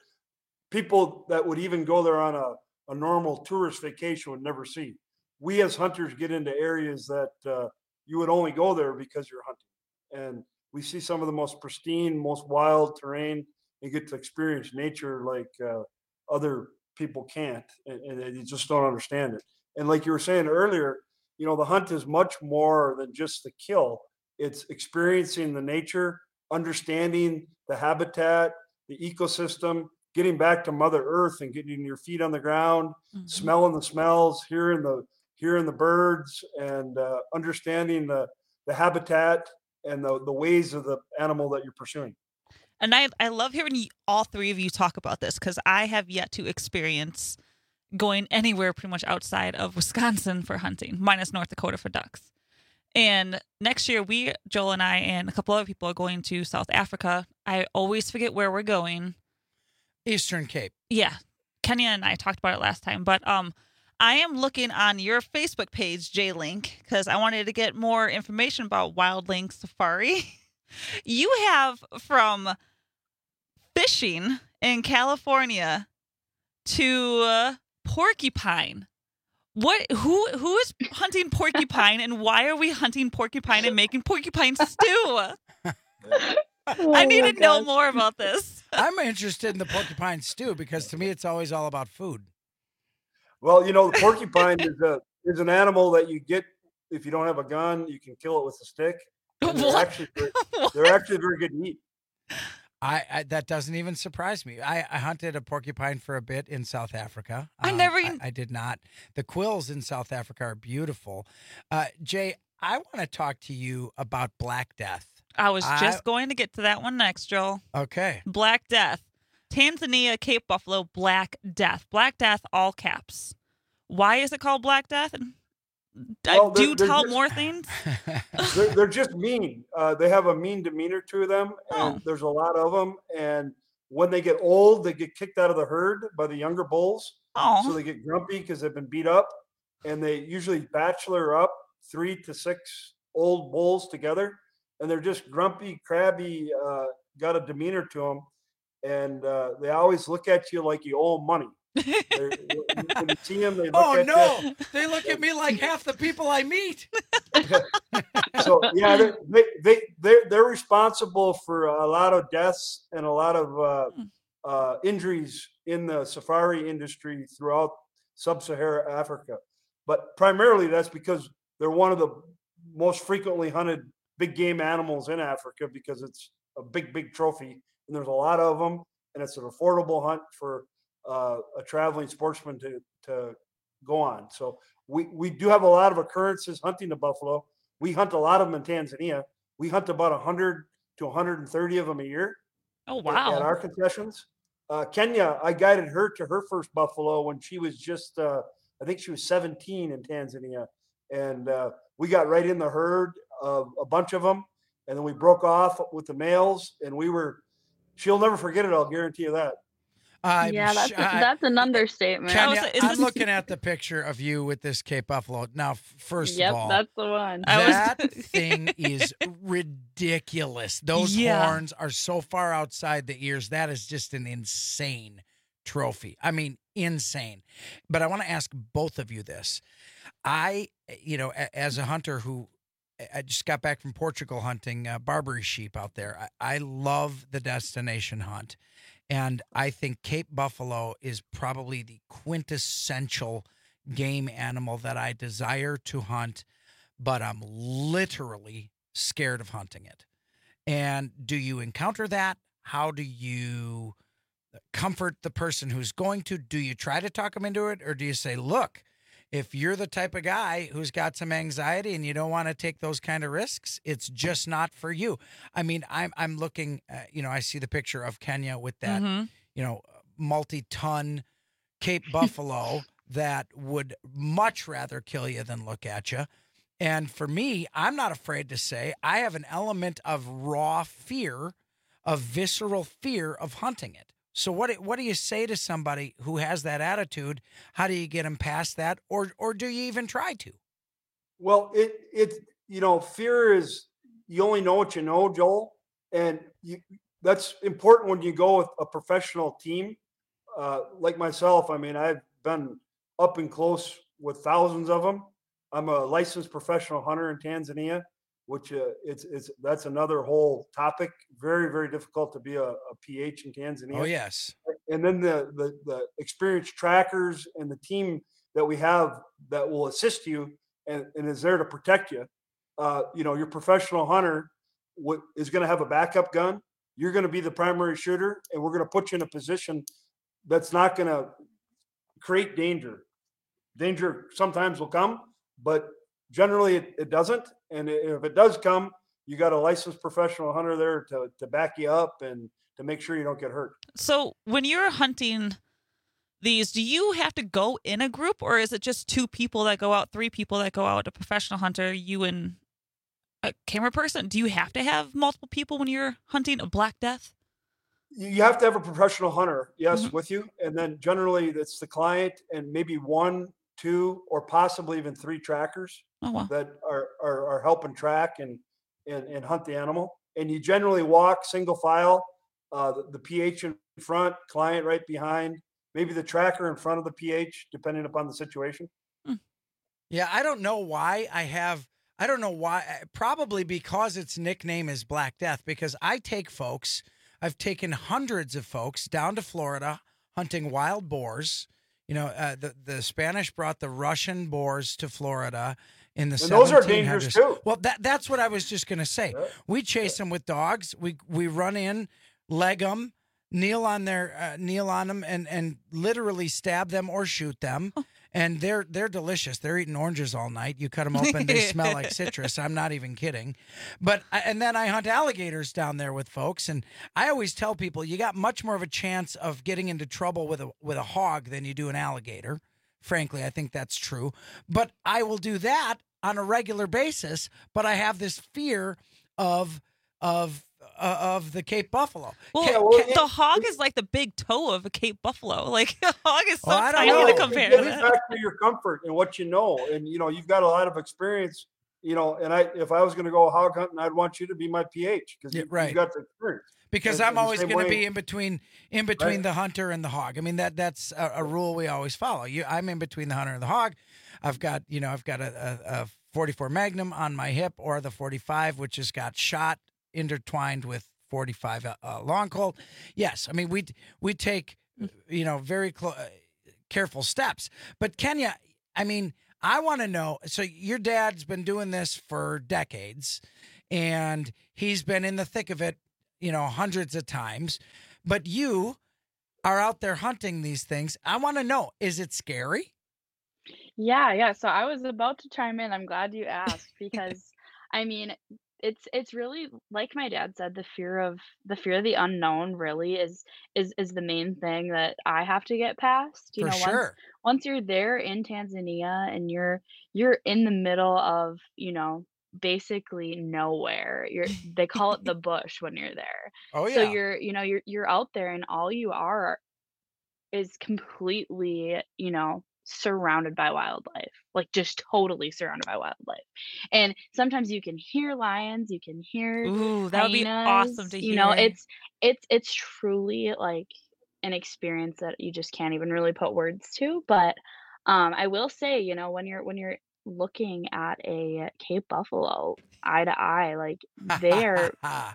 people that would even go there on a, a normal tourist vacation would never see. We as hunters get into areas that uh, you would only go there because you're hunting. And we see some of the most pristine, most wild terrain and get to experience nature like uh, other people can't. And, and you just don't understand it. And like you were saying earlier, you know, the hunt is much more than just the kill. It's experiencing the nature, understanding the habitat, the ecosystem, getting back to Mother Earth and getting your feet on the ground, Mm-hmm. smelling the smells, hearing the hearing the birds, and uh, understanding the the habitat and the the ways of the animal that you're pursuing. And I, I love hearing you, all three of you talk about this because I have yet to experience going anywhere pretty much outside of Wisconsin for hunting, minus North Dakota for ducks. And next year, we, Joel and I, and a couple other people are going to South Africa. I always forget where we're going. Eastern Cape. Yeah. Kenya and I talked about it last time. But um, I am looking on your Facebook page, J-Link, because I wanted to get more information about Wild Link Safari. You have from fishing in California to uh, porcupine. What? Who? Who is hunting porcupine, and why are we hunting porcupine and making porcupine stew? I need my to know gosh. more about this. I'm interested in the porcupine stew because to me it's always all about food. Well, you know, the porcupine is a is an animal that you get if you don't have a gun, you can kill it with a stick. And they're actually very, they're actually very good to eat. I, I that doesn't even surprise me. I, I hunted a porcupine for a bit in South Africa. I Um, never I, even- I did not. The quills in South Africa are beautiful. Uh, Jay, I want to talk to you about Black Death. I was I- just going to get to that one next, Joel. Okay. Black Death. Tanzania, Cape Buffalo, Black Death. Black Death, all caps. Why is it called Black Death? Well, do you they're- they're tell just- more things? they're, they're just mean. Uh, they have a mean demeanor to them, and Oh. there's a lot of them. And when they get old, they get kicked out of the herd by the younger bulls. Oh. So they get grumpy because they've been beat up, and they usually bachelor up three to six old bulls together, and they're just grumpy, crabby, uh, got a demeanor to them, and uh, they always look at you like you owe 'em money. They're- when you see them, they look Oh at no! you. They look at me like half the people I meet. So yeah, they they they they're, they're responsible for a lot of deaths and a lot of uh, uh, injuries in the safari industry throughout sub-Saharan Africa. But primarily, that's because they're one of the most frequently hunted big game animals in Africa because it's a big, big trophy, and there's a lot of them, and it's an affordable hunt for uh, a traveling sportsman to to go on. So we we do have a lot of occurrences hunting the buffalo. We hunt a lot of them in Tanzania. We hunt about one hundred to one hundred thirty of them a year. Oh at- wow! At our concessions. Uh, Kenya, I guided her to her first buffalo when she was just, uh, I think she was seventeen in Tanzania. And uh, we got right in the herd of a bunch of them. And then we broke off with the males. And we were, she'll never forget it. I'll guarantee you that. I'm yeah, that's sh- a, I- that's an understatement. Kenya, I'm looking at the picture of you with this Cape Buffalo. Now, f- first Yep, of all, that's the one. that thing is ridiculous. Those Yeah. horns are so far outside the ears. That is just an insane trophy. I mean, insane. But I want to ask both of you this. I, you know, a- as a hunter who I just got back from Portugal hunting uh, Barbary sheep out there, I, I love the destination hunt. And I think Cape Buffalo is probably the quintessential game animal that I desire to hunt, but I'm literally scared of hunting it. And do you encounter that? How do you comfort the person who's going to? Do you try to talk them into it? Or do you say, look, if you're the type of guy who's got some anxiety and you don't want to take those kind of risks, it's just not for you. I mean, I'm I'm looking, uh, you know, I see the picture of Kenya with that, Mhm. you know, multi-ton Cape Buffalo that would much rather kill you than look at you. And for me, I'm not afraid to say I have an element of raw fear, of visceral fear of hunting it. So what do- what do you say to somebody who has that attitude? How do you get them past that, or or do you even try to? Well, it it you know, fear is you only know what you know, Joel, and you, that's important when you go with a professional team uh, like myself. I mean, I've been up and close with thousands of them. I'm a licensed professional hunter in Tanzania, which uh, it's it's that's another whole topic. Very very difficult to be a, a P H in Tanzania. Oh yes. And then the, the the experienced trackers and the team that we have that will assist you and, and is there to protect you. Uh, you know, your professional hunter w- is going to have a backup gun. You're going to be the primary shooter, and we're going to put you in a position that's not going to create danger. Danger sometimes will come, but generally it, it doesn't. And if it does come, you got a licensed professional hunter there to, to back you up and to make sure you don't get hurt. So when you're hunting these, do you have to go in a group, or is it just two people that go out, three people that go out, a professional hunter, you and a camera person? Do you have to have multiple people when you're hunting a black death? You you have to have a professional hunter, yes, with you. And then generally it's the client and maybe one, two, or possibly even three trackers Oh, wow. that are, are, are helping track and, and, and hunt the animal. And you generally walk single file, uh, the, the P H in front, client right behind, maybe the tracker in front of the P H, depending upon the situation. Yeah, I don't know why I have. I don't know why. Probably because its nickname is Black Death. Because I take folks. I've taken hundreds of folks down to Florida hunting wild boars. You know, uh, the the Spanish brought the Russian boars to Florida in the And those are seventeen hundreds. dangerous, too. Well, that that's what I was just going to say. We chase them with dogs. We we run in, leg them, kneel on their uh, kneel on them, and and literally stab them or shoot them. And they're they're delicious. They're eating oranges all night. You cut them open, they smell like citrus. I'm not even kidding. But I, and then I hunt alligators down there with folks, and I always tell people you got much more of a chance of getting into trouble with a with a hog than you do an alligator. Frankly, I think that's true. But I will do that on a regular basis. But I have this fear of of uh, of the Cape Buffalo. Well, Ca- ca- ca- the hog is like the big toe of a Cape buffalo. Like a hog is so Oh, I don't tiny know. to compare It to gets that. back to your comfort and what you know, and you know you've got a lot of experience. You know, and I if I was going to go hog hunting, I'd want you to be my P H because you, right. you've got the experience. Because And- I'm and the always same going to way- be in between in between Right. the hunter and the hog. I mean that that's a, a rule we always follow. You, I'm in between the hunter and the hog. I've got you know I've got a, a, a forty-four Magnum on my hip or the forty-five, which has got shot intertwined with forty-five uh, uh, long Colt. Yes, I mean we we take you know very clo- uh, careful steps. But Kenya, I mean I want to know. So your dad's been doing this for decades, and he's been in the thick of it, you know, hundreds of times. But you are out there hunting these things. I want to know: is it scary? Yeah, yeah. So I was about to chime in. I'm glad you asked because I mean, it's it's really like my dad said, the fear of the fear of the unknown really is is is the main thing that I have to get past. You For know, once sure. once you're there in Tanzania and you're you're in the middle of, you know, basically nowhere. You're they call it the bush when you're there. Oh So yeah. you're, you know, you're you're out there and all you are is completely, you know, surrounded by wildlife, like just totally surrounded by wildlife. And sometimes you can hear lions, you can hear Ooh, that would be hyenas, awesome to you know, hear. it's it's it's truly like an experience that you just can't even really put words to. But um I will say, you know, when you're when you're looking at a Cape buffalo eye to eye, like they're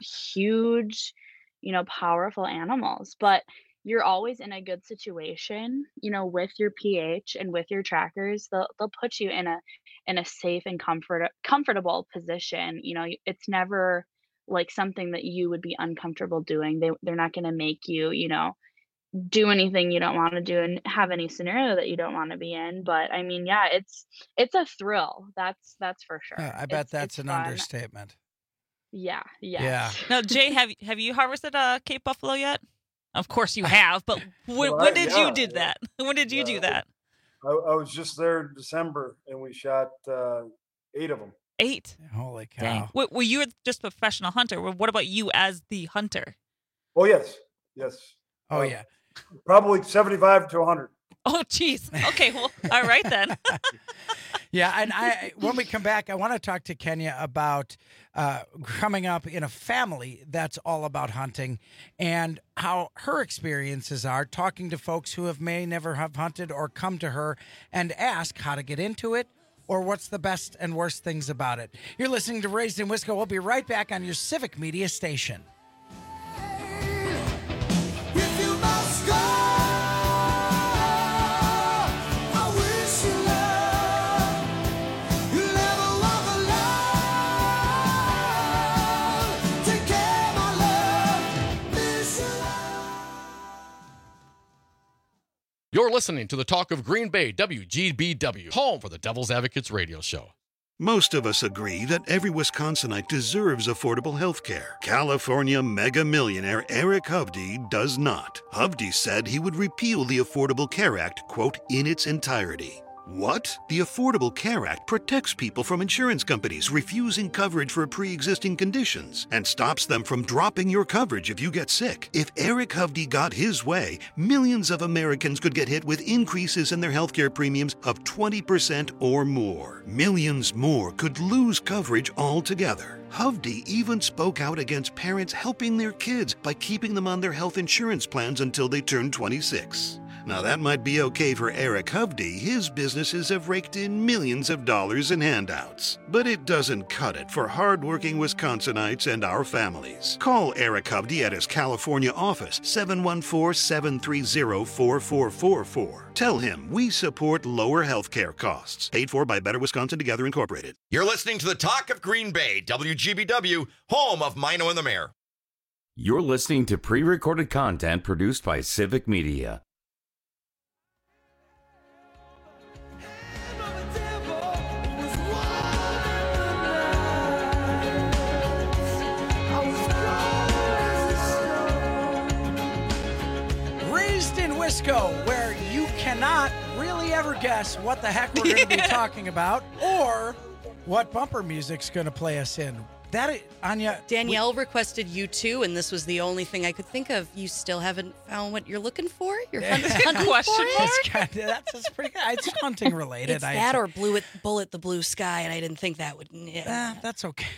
huge, you know, powerful animals. But you're always in a good situation, you know, with your P H and with your trackers. They'll they'll put you in a in a safe and comfort comfortable position. You know, it's never like something that you would be uncomfortable doing. They they're not going to make you, you know, do anything you don't want to do and have any scenario that you don't want to be in. But I mean, yeah, it's it's a thrill. That's that's for sure. Yeah, I bet It's- that's it's an fun. understatement. Yeah, yeah. Yeah. Now, Jay, have have you harvested a Cape buffalo yet? Of course you have, but when, Well, when I- did yeah, you did yeah. that? When did you do Yeah. that? I, I was just there in December and we shot uh, eight of them. Eight. Holy cow. Dang. Wait, well, you were just a professional hunter. Well, what about you as the hunter? Oh yes, yes. Oh Uh, yeah. Probably seventy-five to one hundred. Oh, geez. Okay, well, all right then. Yeah, and I when we come back, I want to talk to Kenya about uh, coming up in a family that's all about hunting and how her experiences are talking to folks who have may never have hunted or come to her and ask how to get into it or what's the best and worst things about it. You're listening to Raised in Wisco. We'll be right back on your Civic Media station. You're listening to the Talk of Green Bay, W G B W, home for the Devil's Advocates radio show. Most of us agree that every Wisconsinite deserves affordable health care. California mega millionaire Eric Hovde does not. Hovde said he would repeal the Affordable Care Act, quote, in its entirety. What? The Affordable Care Act protects people from insurance companies refusing coverage for pre-existing conditions and stops them from dropping your coverage if you get sick. If Eric Hovde got his way, millions of Americans could get hit with increases in their healthcare premiums of twenty percent or more. Millions more could lose coverage altogether. Hovde even spoke out against parents helping their kids by keeping them on their health insurance plans until they turn twenty-six. Now that might be okay for Eric Hovde. His businesses have raked in millions of dollars in handouts. But it doesn't cut it for hardworking Wisconsinites and our families. Call Eric Hovde at his California office, seven one four, seven three zero, four four four four. Tell him we support lower health care costs. Paid for by Better Wisconsin Together Incorporated. You're listening to the Talk of Green Bay, W G B W, home of Mino and the Mayor. You're listening to pre-recorded content produced by Civic Media. Raised in Wisco, where you cannot really ever guess what the heck we're going to be talking about or what bumper music's going to play us in. That is, Anya. Danielle we, requested U two, and this was the only thing I could think of. You still haven't found what you're looking for? You're hunting, hunting question for it? That's, kind of, that's, that's pretty good. It's hunting related. It's I, that or blue it, bullet the blue sky, and I didn't think that would. Yeah. Uh, that's okay.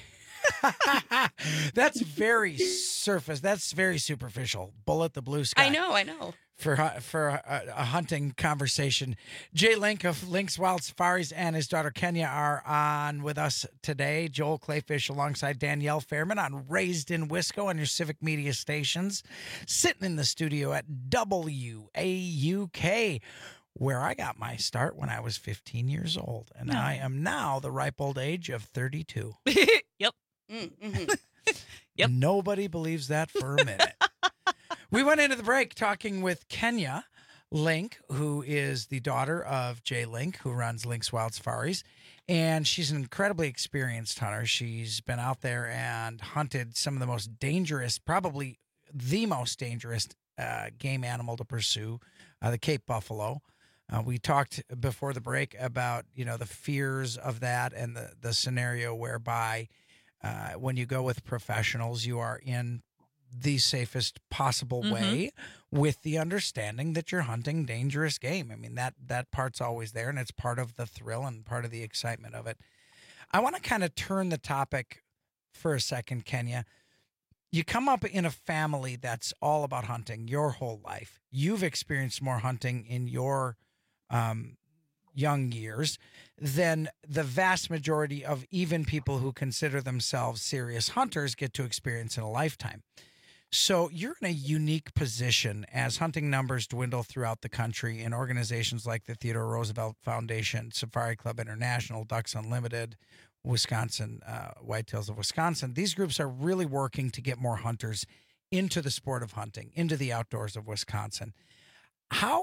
That's very surface. That's very superficial. Bullet the blue sky. I know, I know. For for a, a hunting conversation, Jay Link of Link's Wild Safaris and his daughter Kenya are on with us today. Joel Clayfish alongside Danielle Fairman on Raised in Wisco on your Civic Media stations, sitting in the studio at W A U K, where I got my start when I was fifteen years old, and No. I am now the ripe old age of thirty-two. Yep. Mm-hmm. Yep. Nobody believes that for a minute. We went into the break talking with Kenya Link, who is the daughter of Jay Link, who runs Link's Wild Safaris. And she's an incredibly experienced hunter. She's been out there and hunted some of the most dangerous, probably the most dangerous uh, game animal to pursue, uh, the Cape buffalo. Uh, we talked before the break about, you know, the fears of that and the, the scenario whereby uh, when you go with professionals, you are in the safest possible Mhm. way with the understanding that you're hunting dangerous game. I mean, that that part's always there, and it's part of the thrill and part of the excitement of it. I want to kind of turn the topic for a second, Kenya. You come up in a family that's all about hunting your whole life. You've experienced more hunting in your um, young years than the vast majority of even people who consider themselves serious hunters get to experience in a lifetime. So you're in a unique position as hunting numbers dwindle throughout the country in organizations like the Theodore Roosevelt Foundation, Safari Club International, Ducks Unlimited, Wisconsin, uh, Whitetails of Wisconsin. These groups are really working to get more hunters into the sport of hunting, into the outdoors of Wisconsin. How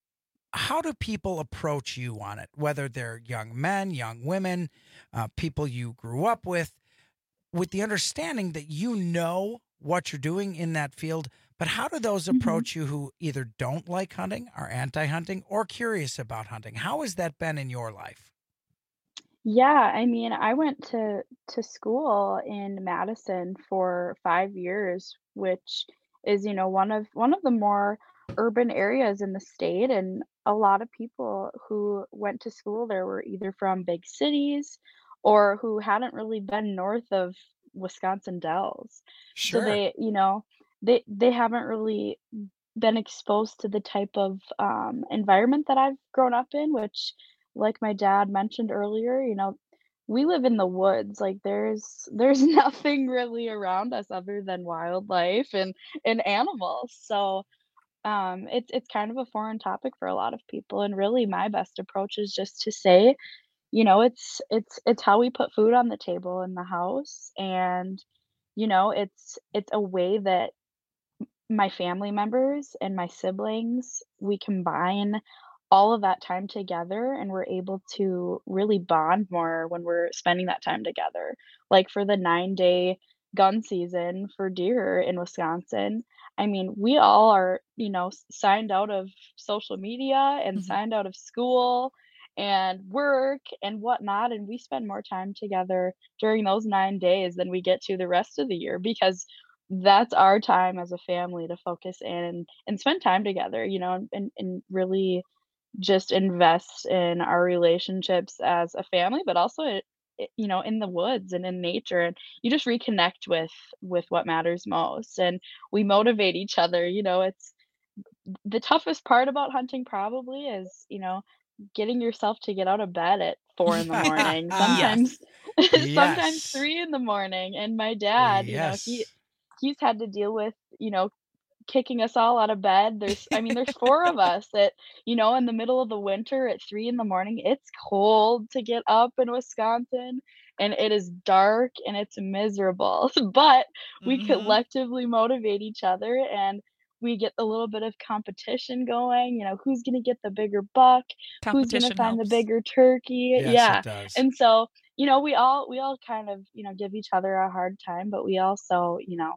how do people approach you on it, whether they're young men, young women, uh, people you grew up with, with the understanding that you know what you're doing in that field, but how do those approach you who either don't like hunting, are anti-hunting, or curious about hunting? How has that been in your life? Yeah, I mean, I went to to school in Madison for five years, which is, you know, one of one of the more urban areas in the state, and a lot of people who went to school there were either from big cities or who hadn't really been north of Wisconsin Dells. Sure. So they, you know, they they haven't really been exposed to the type of um, environment that I've grown up in, which, like my dad mentioned earlier, you know, we live in the woods. Like there's there's nothing really around us other than wildlife and and animals. So um, it's it's kind of a foreign topic for a lot of people. And really, my best approach is just to say, you know, it's it's it's how we put food on the table in the house, and you know, it's it's a way that my family members and my siblings, we combine all of that time together, and we're able to really bond more when we're spending that time together. Like for the nine day gun season for deer in Wisconsin, I mean, we all are, you know, s- signed out of social media and Mhm. signed out of school and work and whatnot, and we spend more time together during those nine days than we get to the rest of the year, because that's our time as a family to focus in and, and spend time together, you know, and, and really just invest in our relationships as a family, but also it, it- you know, in the woods and in nature, and you just reconnect with with what matters most, and we motivate each other. You know, it's the toughest part about hunting probably is, you know, getting yourself to get out of bed at four in the morning. Sometimes sometimes Yes. three in the morning. And my dad, you know, he Yes. he's had to deal with, you know, kicking us all out of bed. There's I mean, there's four of us that, you know, in the middle of the winter at three in the morning, it's cold to get up in Wisconsin, and it is dark and it's miserable. But we Mhm. collectively motivate each other, and we get a little bit of competition going, you know, who's gonna get the bigger buck, who's gonna Competition find the helps. bigger turkey. Yes, Yeah. it does. And so, you know, we all we all kind of, you know, give each other a hard time, but we also, you know,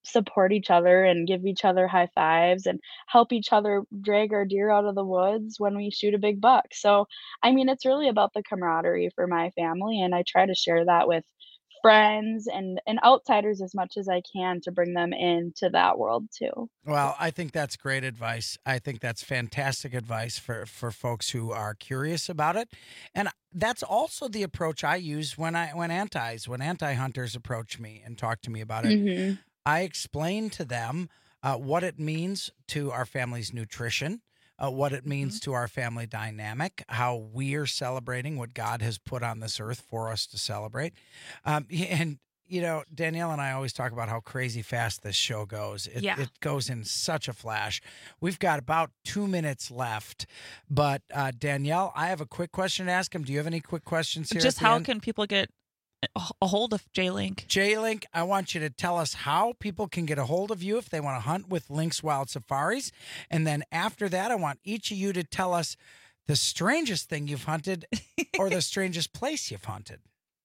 support each other and give each other high fives and help each other drag our deer out of the woods when we shoot a big buck. So, I mean, it's really about the camaraderie for my family, and I try to share that with friends and and outsiders as much as I can to bring them into that world too. Well, I think that's great advice. I think that's fantastic advice for, for folks who are curious about it. And that's also the approach I use when I when antis, when anti-hunters approach me and talk to me about it. Mm-hmm. I explain to them uh, what it means to our family's nutrition, uh, what it means mm-hmm. to our family dynamic, how we're celebrating what God has put on this earth for us to celebrate. Um, and, you know, Danielle and I always talk about how crazy fast this show goes. It, Yeah. it goes in such a flash. We've got about two minutes left. But, uh, Danielle, I have a quick question to ask him. Do you have any quick questions here? Just at the how end? can people get a a hold of J-Link? J-Link, I want you to tell us how people can get a hold of you if they want to hunt with Lynx Wild Safaris. And then after that, I want each of you to tell us the strangest thing you've hunted or the strangest place you've hunted.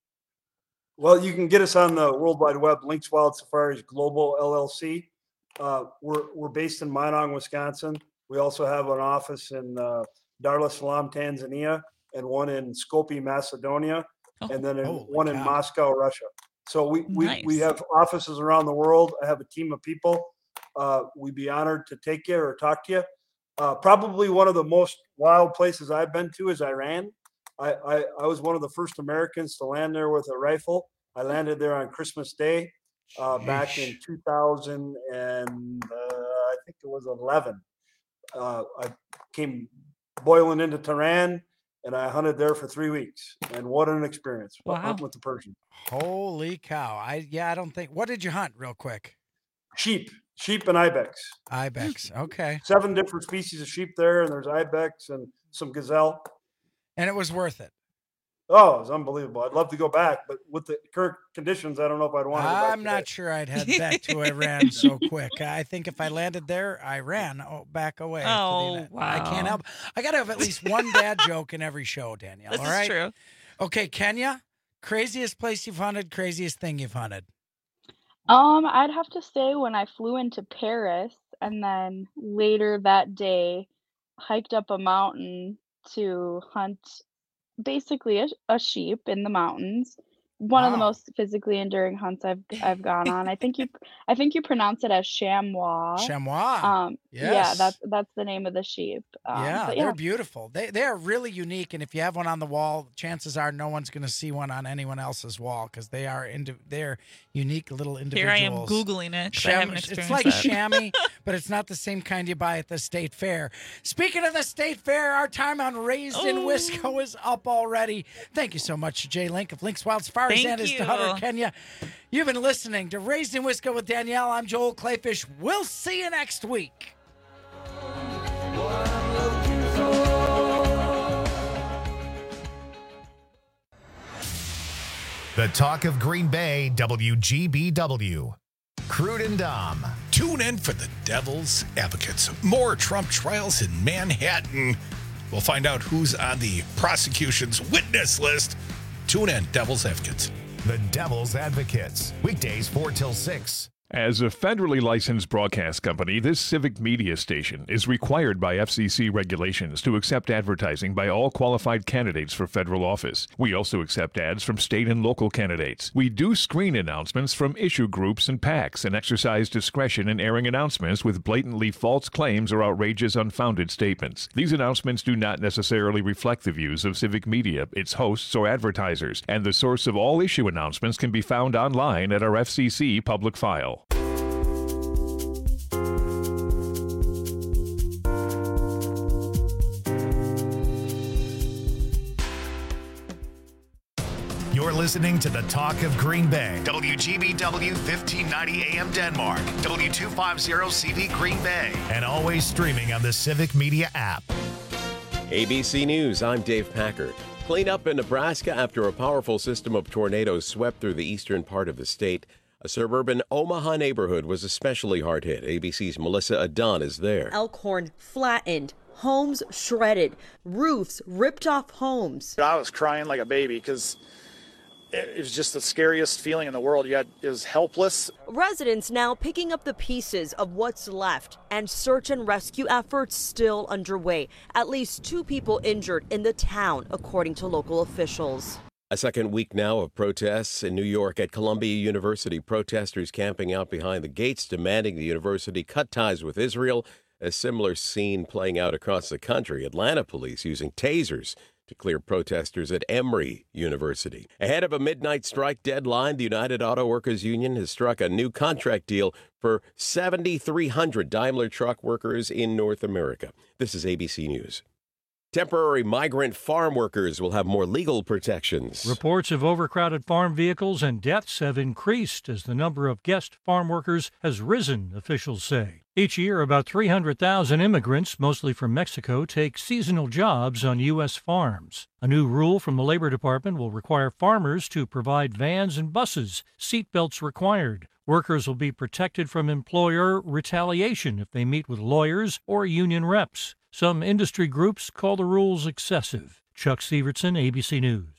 Well, you can get us on the World Wide Web, Lynx Wild Safaris Global L L C. Uh, we're, we're based in Minong, Wisconsin. We also have an office in uh, Dar es Salaam, Tanzania, and one in Skopje, Macedonia. And then in, Holy one in cow. Moscow, Russia. So we, we, Nice. we have offices around the world. I have a team of people. Uh, we'd be honored to take you or talk to you. Uh, probably one of the most wild places I've been to is Iran. I, I, I was one of the first Americans to land there with a rifle. I landed there on Christmas Day uh, back in two thousand and uh, I think it was eleven. Uh, I came boiling into Tehran. And I hunted there for three weeks, and what an experience! Wow. Hunting with the Persian. Holy cow. I yeah, I don't think what did you hunt real quick? Sheep, sheep and ibex. Ibex. Okay. Seven different species of sheep there, and there's ibex and some gazelle. And it was worth it. Oh, it was unbelievable. I'd love to go back, but with the current conditions, I don't know if I'd want to go back I'm not today. sure I'd head back to Iran so quick. I think if I landed there, I ran oh, back away. to the Oh, United- I can't wow. help. I got to have at least one dad joke in every show, Danielle. This all is right? true. Okay, Kenya, craziest place you've hunted, craziest thing you've hunted. Um, I'd have to say when I flew into Paris and then later that day hiked up a mountain to hunt basically a, a sheep in the mountains. One of the Wow. most physically enduring hunts I've I've gone on. I think you I think you pronounce it as chamois. Chamois. Um, yeah, Yes. that's that's the name of the sheep. Um, yeah, but they're yeah. beautiful. They they are really unique, and if you have one on the wall, chances are no one's going to see one on anyone else's wall because they are indi- they're unique little Here individuals. I am Googling it 'cause I Sham- haven't it's experienced like that. chamois, but it's not the same kind you buy at the state fair. Speaking of the state fair, our time on Raised in Oh. Wisco is up already. Thank you so much, Jay Link of Lynx Wild Safaris Thank and his you. daughter Kenya. You've been listening to Raised in Wisco with Danielle. I'm Joel Clayfish. We'll see you next week. The talk of Green Bay, W G B W. Crude and Dom. Tune in for the Devil's Advocates. More Trump trials in Manhattan. We'll find out who's on the prosecution's witness list. Tune in, Devil's Advocates. The Devil's Advocates. Weekdays four till six. As a federally licensed broadcast company, this civic media station is required by F C C regulations to accept advertising by all qualified candidates for federal office. We also accept ads from state and local candidates. We do screen announcements from issue groups and PACs and exercise discretion in airing announcements with blatantly false claims or outrageous unfounded statements. These announcements do not necessarily reflect the views of civic media, its hosts, or advertisers, and the source of all issue announcements can be found online at our F C C public file. You're listening to the Talk of Green Bay. W G B W fifteen ninety A M Denmark. W two fifty C V Green Bay. And always streaming on the Civic Media app. A B C News, I'm Dave Packard. Clean up in Nebraska after a powerful system of tornadoes swept through the eastern part of the state. A suburban Omaha neighborhood was especially hard hit. A B C's Melissa Adon is there. Elkhorn flattened, homes shredded, roofs ripped off homes. I was crying like a baby because it was just the scariest feeling in the world. You had, it was helpless. Residents now picking up the pieces of what's left, and search and rescue efforts still underway. At least two people injured in the town, according to local officials. A second week now of protests in New York at Columbia University. Protesters camping out behind the gates, demanding the university cut ties with Israel. A similar scene playing out across the country. Atlanta police using tasers to clear protesters at Emory University. Ahead of a midnight strike deadline, the United Auto Workers Union has struck a new contract deal for seven thousand three hundred Daimler truck workers in North America. This is A B C News. Temporary migrant farm workers will have more legal protections. Reports of overcrowded farm vehicles and deaths have increased as the number of guest farm workers has risen, officials say. Each year, about three hundred thousand immigrants, mostly from Mexico, take seasonal jobs on U S farms. A new rule from the Labor Department will require farmers to provide vans and buses, seatbelts required. Workers will be protected from employer retaliation if they meet with lawyers or union reps. Some industry groups call the rules excessive. Chuck Severson, A B C News.